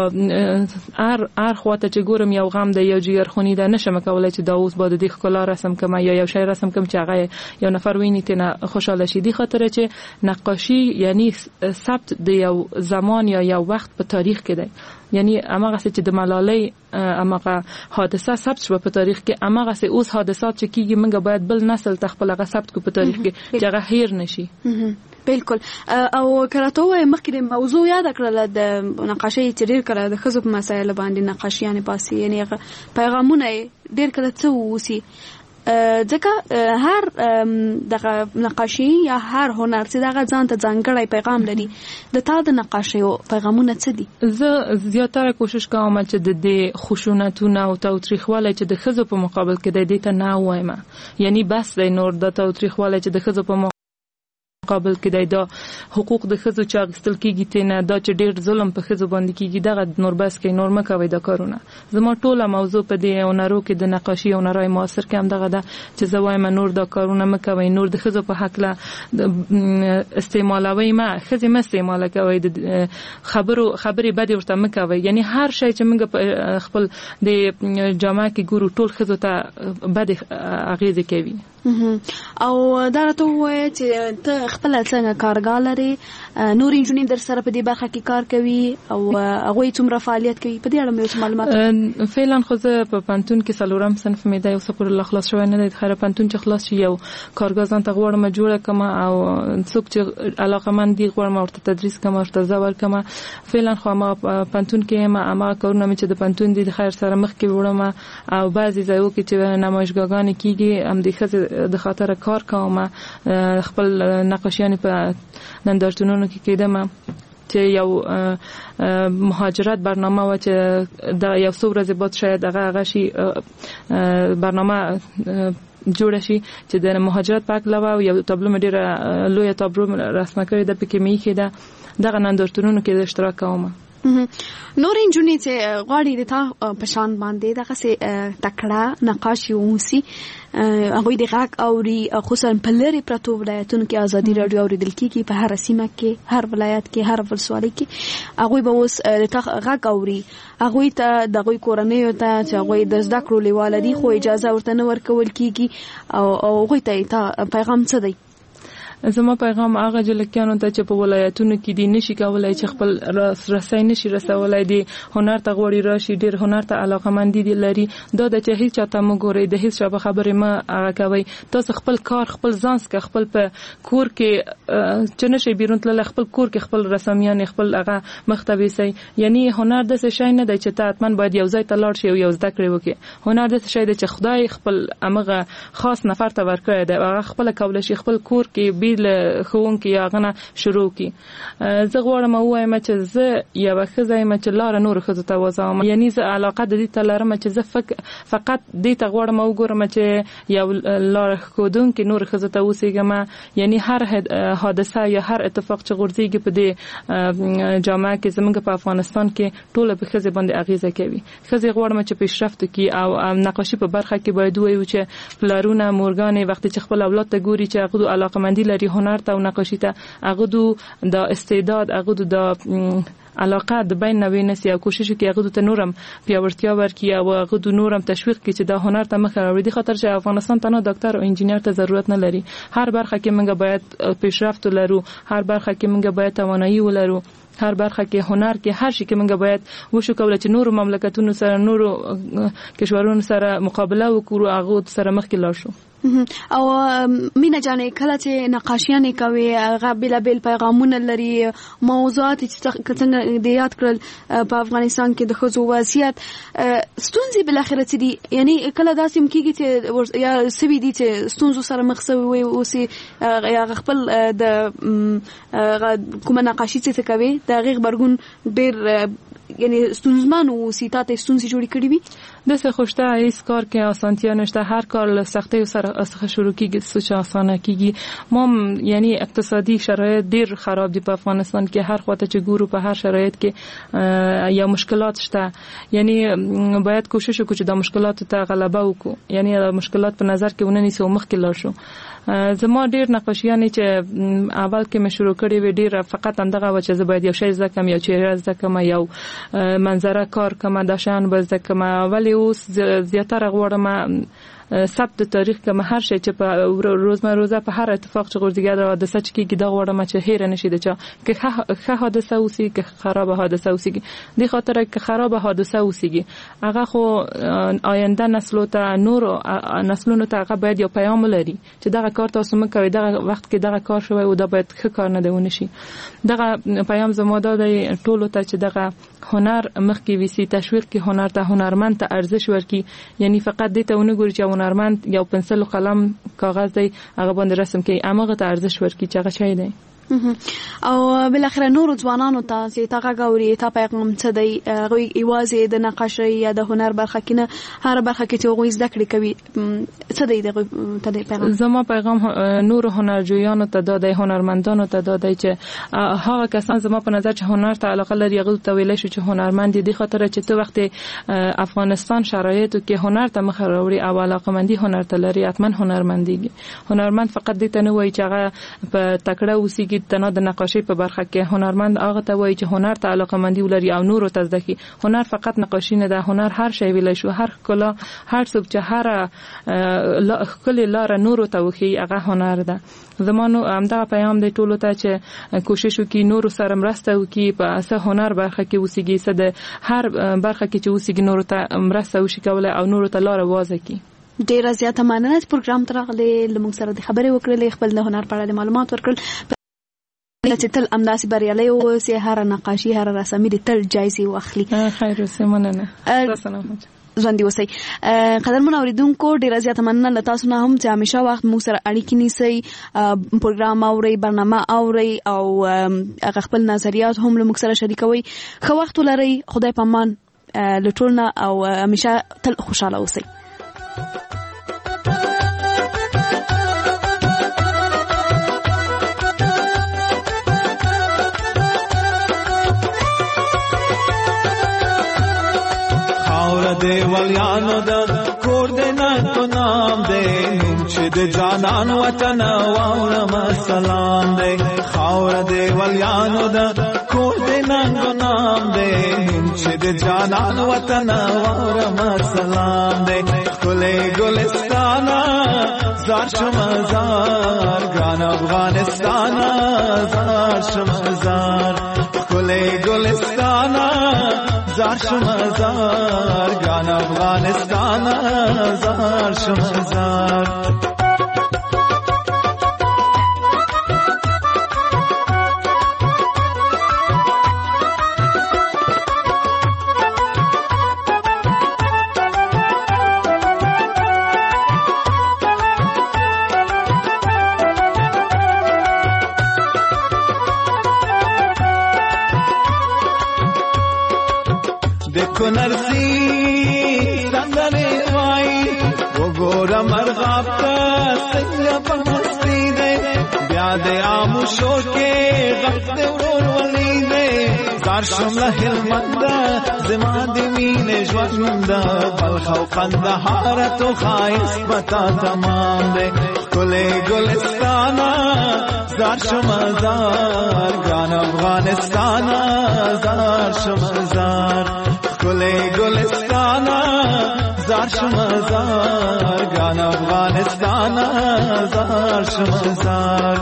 ار ار خواته چې ګورم یو غم د یو جګرخونی ده نشم کولای چې دا اوس باد د ښکلا رسم کما یا یو شی رسم کم چې هغه یو نفر ویني ته خوشاله شي. دی خاطر چې نقاشي یعنی ثبت د یو زمان یا یو وخت په تاریخ کې دی. یعنی امغه چې د ملالۍ امغه حادثه ثبت شو په تاریخ کې امغه سه اوس حادثات چې کیږي موږ باید بل نسل تخپل هغه ثبت کو په تاریخ کې چې هغه هیر نشي. بالکل. او کراته وای مخکې د موضوع یاد کړل د نقاشي چې ډیر کړه د خزو په مسایل باندې نقاشیان پاسي یعنی پیغامونه ډیر کړه څه وسی ځکه هر دغه نقاشي یا هر هنر چې دغه ځان ته ځانګړی پیغام لري. د تا د نقاشي او پیغامونه څه دي؟ زه زیاتره کوشش کوم چې د دې خشونتونه او تاوتریخواله چې د خزو په مقابل کې د دې ته نه وایم یعنی بس د نور د تاوتریخواله چې د خزو په مقابل کې دا حقوق د خزو چې اغستل کیږي تنه دا چې ډیر ظلم په خزو باندې کیږي دغه نور بس کې نور مکوي دا کارونه. زما ټوله موضوع په دې اونرو کې د نقاشي او نړۍ معاصر کې هم دغه ده چې زوایم نور دا کارونه مکوي نور د خزو په حق له استعمالوي ما خزي ما استعمال کوي د خبرو خبري بد ورته مکوي یعنی هر شی چې موږ خپل د جامعه کې ګورو ټول خزو ته بد اغیزه کوي. او دا راته وایي چې ته خپل څنګه کارګال لري نور انجنیر در سره په دې برخه کې کار کوي او هغه څومره فعالیت کوي په دې اړه مې معلومات؟ فعلا خو زه په پانتون کې څلورم صنف مې دی او سپور الله خلاص شوی نه دی. خیر پانتون چې خلاص شي یو کارګر ځان ته غواړم جوړه کما او څوک چې علاقه من دی غواړم ورته تدریس کما ورته زور کما. فعلا خو ما پانتون کې ما ما کارونه مې چې د پانتون دی خیر سره مخ کې وړم او بعضی ځایو کې چې نمایشګاهان کیږي هم د خزه د خاطر کار کوم خپل نقاشیان په نندارتونونو کې کېدم چې یو مهاجرت برنامه و چې د یو څو ورځې بعد شاید هغه هغه شي برنامه جوړ شي چې د مهاجرت پاک لوا او یو تابلو مډیر لوی تابلو رسم کړی د پکې می کې دا دغه نندارتونونو کې اشتراک کوم. نور انجونی چې غواړي د تا پشان باندې دغه سه تکړه نقاشي ووسی هغه د غاک اوري خصوصا په لری پرتو ولایتونو کې ازادي رادیو اوریدل کیږي په هر سیمه کې هر ولایت کې هر ولسوالۍ کې هغه به اوس د غاک اوري هغه ته دغه کورنۍ ته چې هغه د زده کړو لیواله دي خو اجازه ورته نه ورکول کیږي او هغه ته پیغام څه دی؟ زما پیغام هغه جلکیانو ته چې په ولایتونو کې دي نشي کولای چې خپل رسای نشي رسولای دي هنر ته غوړي راشي ډیر هنر ته علاقمند دي لري دا د چې هیڅ چاته مو ګوري د هیڅ شابه خبرې ما هغه کوي تاسو خپل کار خپل ځانس کې خپل په کور کې چې نشي بیرون تل خپل کور کې خپل رسمیان خپل هغه مختوي سي یعنی هنر د څه شي نه دی چې ته اتمن باید یو ځای ته لاړ شي او یو زده کړې وکړي هنر د څه شي دی چې خدای خپل امغه خاص نفر ته ورکړی دی هغه خپل کول شي خپل کور کې ابتدایي ښوونکي یا غنه شروع کی. زه غواړم وایم چې زه یو ښځه یم چې لار نور ښځو ته وځم، یعنی زه علاقه د دې ته لرم چې زه فقط دې ته غواړم وګورم چې یو لار ښودونکي نور ښځو ته اوسېږم. یعنی هر حادثه یا هر اتفاق چې غورځېږي په دې جامعه کې زموږ په افغانستان کې ټول په ښځې باندې اغیزه کوي. ښځې غواړم چې پیشرفت وکړي او نقاشي په برخه کې باید وایو چې پلارونه مورګانې وخت چې خپل اولاد ته ګوري چې هغه د علاقمندي لري هنر ته او نقاشي ته، هغه د استعداد، هغه د علاقه د بین نوې نسی او کوشش کوي هغه ته نورم پیاوړتیا ورکړي او هغه د نورم تشویق کړي چې دا هنر ته مخ راوړي. د خاطر چې افغانستان ته نه ډاکټر او انجینر ته ضرورت نه لري، هر برخه کې موږ باید پیشرفت ولرو، هر برخه کې موږ باید توانایي ولرو، هر برخه کې هنر کې هر شي کې موږ باید وشو کولای چې نورو مملکتونو سره نورو کشورونو سره مقابله وکړو، هغه سره مخ کې لاړ شو. او مینا جانې کله چې نقاشیانې کوي هغه بلا بیل پیغامونه لري، موضوعات چې څنګه د یاد کړل په افغانستان کې د ښځو وضعیت ستونزې بل اخر چې دي، یعنی کله داسې مکیږي چې یا سوي دي چې ستونزو سره مخ شوی اوسي یا خپل د کومه نقاشي چې کوي د غیغ برګون ډیر یعنی ستونزمن او سیتات ستونزې جوړې کړې وي. د څه خوشته هیڅ کار کې اسانتیا نشته، هر کار له سختۍ سره اسخه شروع کیږي څه اسانه کیږي. مم یعنی اقتصادي شرایط ډیر خراب دي په افغانستان کې، هر خواته چې ګورو په هر شرایط کې یا مشکلات شته. یعنی باید کوشش وکړو چې د مشکلاتو ته غلبه وکړو، یعنی د مشکلات په نظر کې ونني سو مخ کې لاړ شو. زما ډیر نقاشیانې چې اول کې مې شروع کړې و ډیر فقط اندغه و چې زه باید یو شی زده کم، یو چهره زده کم، یو منظره کار کم، دا شان به زده کم. ولی اوس زیاتره غواړم ثبت تاریخ کوم هر شی چې په روزمروزه په هر اتفاق چې غورځيږي دا د سچ کې دا غواړم چې هیر نشي د چا که ښه حادثه وسی که خراب حادثه وسی. د خاطر که خراب حادثه وسی هغه خو آینده نسلو ته نور نسلونو ته هغه باید یو پیام لري چې دغه کار تاسو مکوئ، دغه وخت کې دغه کار شوی او دا باید ښه کار نه دی ونشي. دغه پیام زموږ د ټولو ته چې دغه هنر مخکې وسی تشویق کې هنر ته هنرمند ته ارزش ورکړي، یعنی فقط دې ته ونګوري چې هنرمند یو پنسل او قلم کاغذ دی هغه باندې رسم کوي، امغه ته ارزش ورکړي چې هغه شی دی. او بل اخر نور ځوانانو ته چې تا غوړي تا پیغام څه دی غوي ایوازې د نقاشۍ یا د هنر برخه کې نه هر برخه کې چې غوي زده کړې کوي څه دی دغه ته دی پیغام؟ زما پیغام نور هنرجویانو ته دادای هنرمندانو ته دادای چې هغه کسان زما په نظر چې هنر ته علاقه لري هغه ته ویل شي چې هنرمند دي، خاطر چې تو وخت افغانستان شرایطو کې هنر ته مخ راوړي او علاقمندي هنر ته لري حتما هنرمندي. هنرمند فقط دې ته نه وایي چې هغه په تکړه اوسېږي تنه د نقاشۍ په برخه کې، هنرمند هغه ته وایي چې هنر ته علاقمندي ولري او نور ته زده کی. هنر فقط نقاشي نه ده، هنر هر شی ویل شو، هر کلا هر څوک چې هر خپل لار نور ته وخی هغه هنر ده. زمانو همدا پیغام دی ټولو ته چې کوشش وکړي نور سره مرسته وکړي په اسه هنر برخه کې وسیږي، څه د هر برخه کې چې وسیږي نور ته مرسته وشي کولای او نور ته لار وازه کی. ډیر زیاته مننه پروګرام ترغلي لمونږ سره د خبرې وکړلې، خپل د هنر په اړه معلومات ورکړل. چې تل امداسي بریالي او سي هر نقاشي هر رسمي د تل جایزي واخلي. خیر اوسه مننه. تاسو ژوندۍ اوسئ. قدرمن اوریدونکو ډیر زیاته مننه له تاسو نه هم چې همیشه وخت مو سره اړیکې نیسئ، پروګرام اورئ، برنامه اورئ او هغه خپل نظریات هم له موږ سره شریکوئ. ښه وخت ولرئ، خدای په امان له ټولو او همیشه تل خوشاله اوسئ. دیوالیانو د کور د ناتو نام دی، نوم چې د جانان وطن واورم سلام دی. خاور دیوالیانو د کور د ناتو نام دی، نوم چې د جانان وطن واورم سلام دی. ګلې ګلستانا زار شمزار ګران افغانستانا زار شمزار. ګلې ګلستانا زار شمزار ګران افغانستان زار شمزار. کنرسی سندره وای وګوره مرغاب ته څنګه په مستی دی بیا د آموشو کې غږ د ورور ولی دی زار شم له هلمند زما د مینې ژوند بلخ او قندهار تو ښایست پتا تمام دی ښکلی ګلستانه زار شم زار ګران افغانستانه زار شم زار ښکلی ګلستانه زار شم زار ګران افغانستانه زار شم زار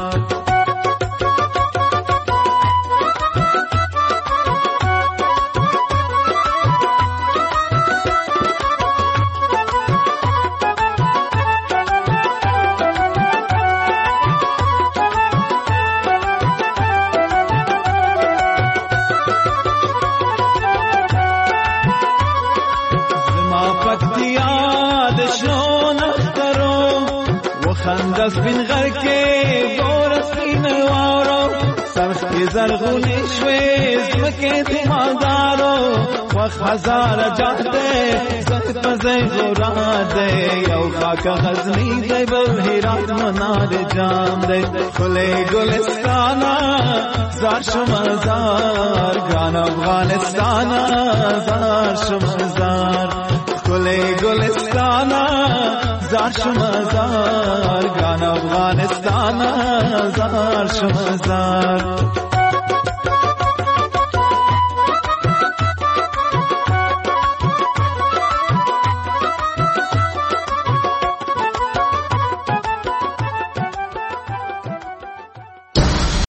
خندس بین غر کې ګورس بین وارو سرخ کې زرغونې شوې زمکې تمالدارو وخ هزار جاته زت پزې زورا دې یو خاک غزنی دې بل هرات منار جام دې خلې ګلستانا زار شم زار ګران افغانستان زار شم زار خلې ګلستانا زار شم زار ګران افغانستان زار شم زار